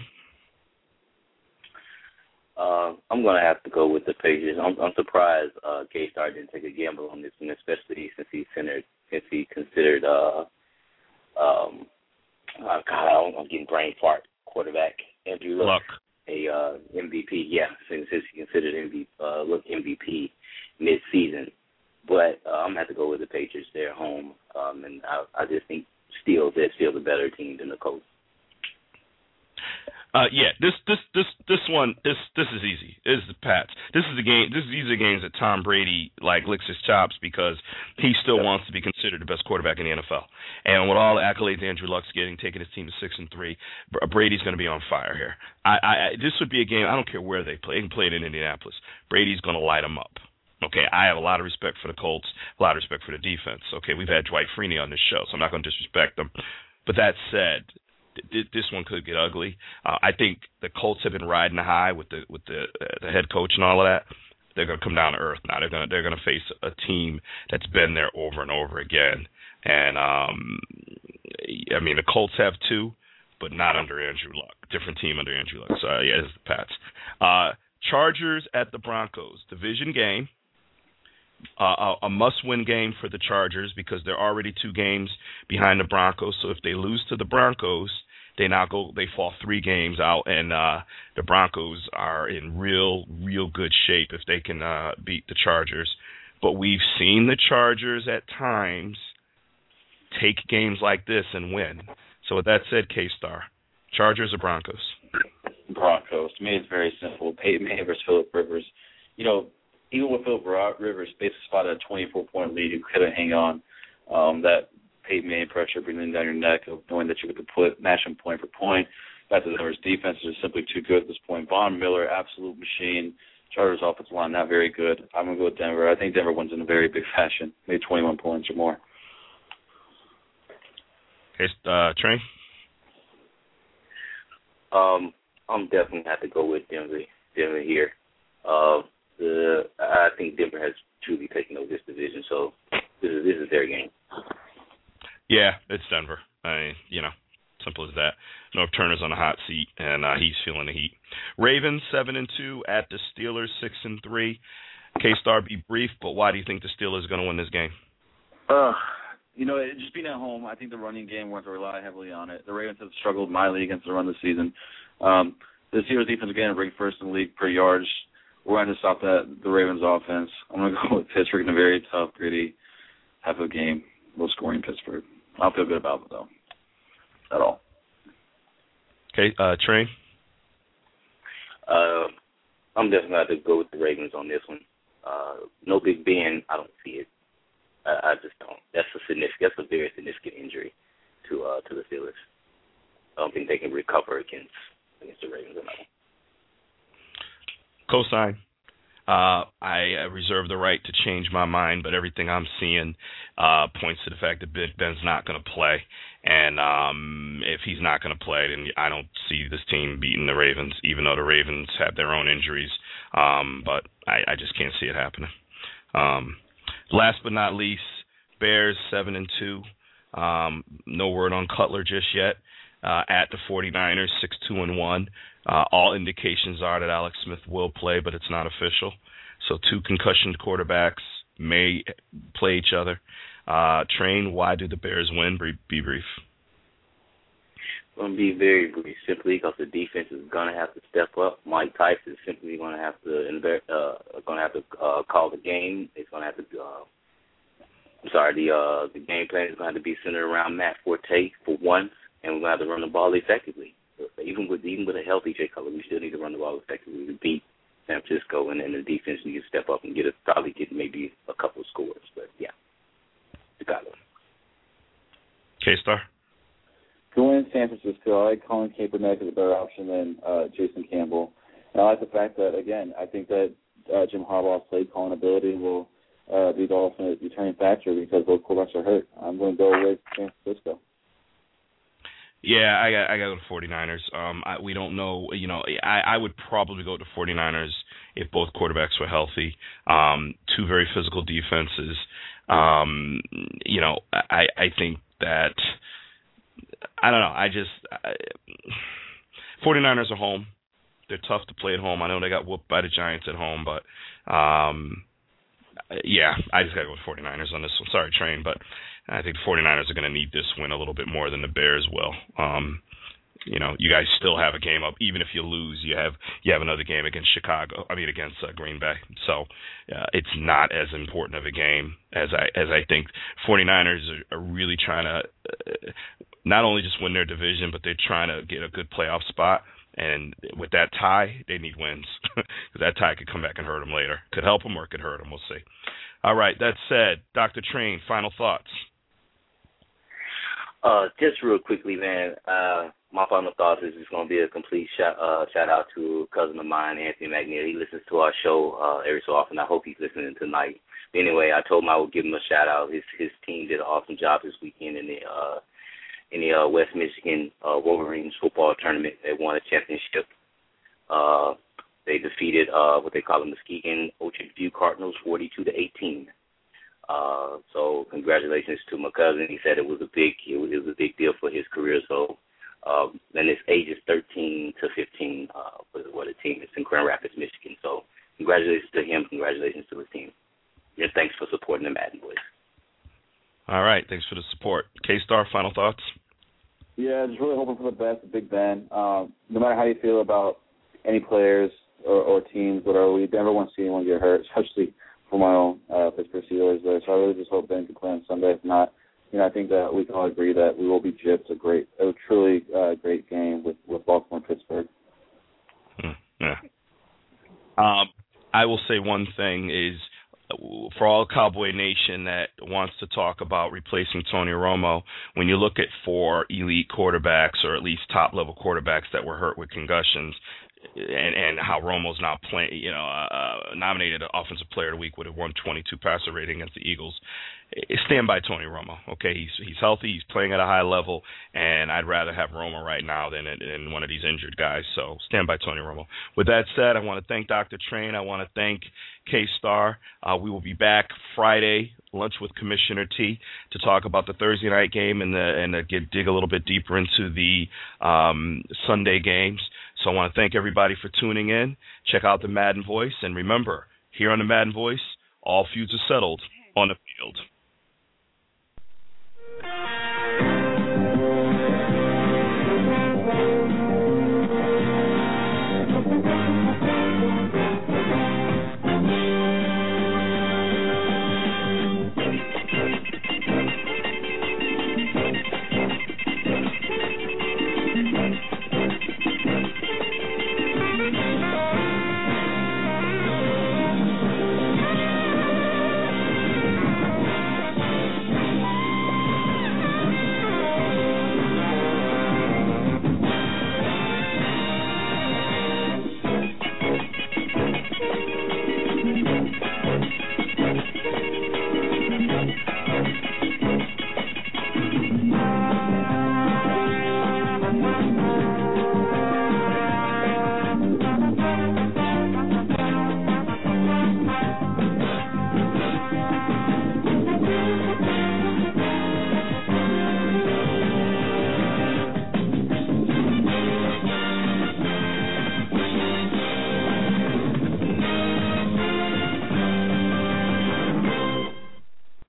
I'm going to have to go with the Patriots. I'm surprised K-Star didn't take a gamble on this one, especially since he considered I'm getting brain fart quarterback Andrew Luck. A MVP, since he considered MVP mid-season. But I'm going to have to go with the Patriots. They're home, and I just think they're still the better team than the Colts. This one is easy. This is the Pats. These are games that Tom Brady licks his chops because he still wants to be considered the best quarterback in the NFL. And with all the accolades Andrew Luck's getting, taking his team to 6-3, Brady's going to be on fire here. This would be a game. I don't care where they play. They can play it in Indianapolis. Brady's going to light them up. Okay, I have a lot of respect for the Colts, a lot of respect for the defense. Okay, we've had Dwight Freeney on this show, so I'm not going to disrespect them. But that said, this one could get ugly. I think the Colts have been riding the high with the head coach and all of that. They're going to come down to earth now. They're going to face a team that's been there over and over again. And the Colts have too, but not under Andrew Luck. Different team under Andrew Luck. So it's the Pats. Chargers at the Broncos, division game. A must-win game for the Chargers because they're already 2 games behind the Broncos. So if they lose to the Broncos, they fall 3 games out, and the Broncos are in real good shape if they can beat the Chargers. But we've seen the Chargers at times take games like this and win. So with that said, K-Star, Chargers or Broncos? Broncos. To me, it's very simple. Peyton Manning versus Phillip Rivers. Even with Phillip Rivers basically spotted a 24-point lead, you couldn't hang on. That Peyton Manning pressure breathing down your neck of knowing that you could match him point for point. fact that Denver's defense is simply too good at this point. Von Miller, absolute machine. Chargers' offensive line, not very good. I'm going to go with Denver. I think Denver wins in a very big fashion, maybe 21 points or more. Okay, Trey? I'm definitely have to go with Denver here. I think Denver has truly taken over this division, so this is their game. Yeah, it's Denver. Simple as that. North Turner's on the hot seat, and he's feeling the heat. Ravens 7-2 at the Steelers 6-3. K-Star, be brief, but why do you think the Steelers are going to win this game? Just being at home, I think the running game, we're going to rely heavily on it. The Ravens have struggled mightily against the run this season. The Steelers defense, again, ranked first in the league per yards. We're going to stop the Ravens offense. I'm going to go with Pittsburgh in a very tough, gritty half of the game. Low scoring Pittsburgh. I don't feel good about it, though, at all. Okay, Trey? I'm definitely going to have to go with the Ravens on this one. No Big Ben, I don't see it. I just don't. That's a very significant injury to the Steelers. I don't think they can recover against the Ravens at all. Cosign. I reserve the right to change my mind, but everything I'm seeing points to the fact that Big Ben's not going to play. And if he's not going to play, then I don't see this team beating the Ravens, even though the Ravens have their own injuries. But I just can't see it happening. Last but not least, Bears 7-2. No word on Cutler just yet. At the 49ers, 6-2-1. All indications are that Alex Smith will play, but it's not official. So two concussioned quarterbacks may play each other. Train, why do the Bears win? Be brief. Going to be very brief, simply because the defense is going to have to step up. Mike Tice is simply going to have to call the game. It's going to have to. The game plan is going to be centered around Matt Forte for once, and we're going to have to run the ball effectively. Even with a healthy Jay Cutler, we still need to run the ball effectively to beat San Francisco, and then the defense needs to step up and probably get maybe a couple of scores. But yeah, Chicago. K-Star. Going in San Francisco, I like Colin Kaepernick as a better option than Jason Campbell. And I like the fact that, again, I think that Jim Harbaugh's play calling ability will be the ultimate determining factor because both quarterbacks are hurt. I'm going to go with San Francisco. Yeah, I got to go to 49ers. We don't know. I would probably go to 49ers if both quarterbacks were healthy. Two very physical defenses. I think that I don't know. 49ers are home. They're tough to play at home. I know they got whooped by the Giants at home, but I just got to go with 49ers on this one. Sorry, Train, but I think the 49ers are going to need this win a little bit more than the Bears will. You guys still have a game up. Even if you lose, you have another game against against Green Bay. So it's not as important of a game as I think. 49ers are really trying to not only just win their division, but they're trying to get a good playoff spot. And with that tie, they need wins. Because that tie could come back and hurt them later. Could help them or could hurt them. We'll see. All right, that said, Dr. Train, final thoughts. Just real quickly, man, my final thoughts is it's going to be a complete shout out to a cousin of mine, Anthony McNeil. He listens to our show every so often. I hope he's listening tonight. Anyway, I told him I would give him a shout out. His team did an awesome job this weekend in the West Michigan Wolverines football tournament. They won a championship. They defeated what they call the Muskegon Orchard View Cardinals 42-18. So congratulations to my cousin. He said it was a big deal for his career. So and his age is 13 to 15 for the team. It's in Grand Rapids, Michigan. So congratulations to him. Congratulations to his team. And thanks for supporting the Madden Boys. All right. Thanks for the support. K-Star, final thoughts? Yeah, just really hoping for the best of Big Ben. No matter how you feel about any players or teams, whatever, we never want to see anyone get hurt, especially for my own Pittsburgh Steelers there. So I really just hope Ben can play on Sunday. If not, I think that we can all agree that we will be gypped. A truly great game with Baltimore and Pittsburgh. Yeah. I will say one thing is for all Cowboy Nation that wants to talk about replacing Tony Romo, when you look at 4 elite quarterbacks, or at least top-level quarterbacks that were hurt with concussions, and how Romo's now playing, nominated Offensive Player of the Week with a 122 passer rating against the Eagles, stand by Tony Romo. Okay, he's healthy, he's playing at a high level, and I'd rather have Romo right now than one of these injured guys. So stand by Tony Romo. With that said, I want to thank Dr. Train. I want to thank K-Star. We will be back Friday, lunch with Commissioner T, to talk about the Thursday night game and dig a little bit deeper into the Sunday games. So I want to thank everybody for tuning in. Check out the Madden Voice. And remember, here on the Madden Voice, all feuds are settled on the field.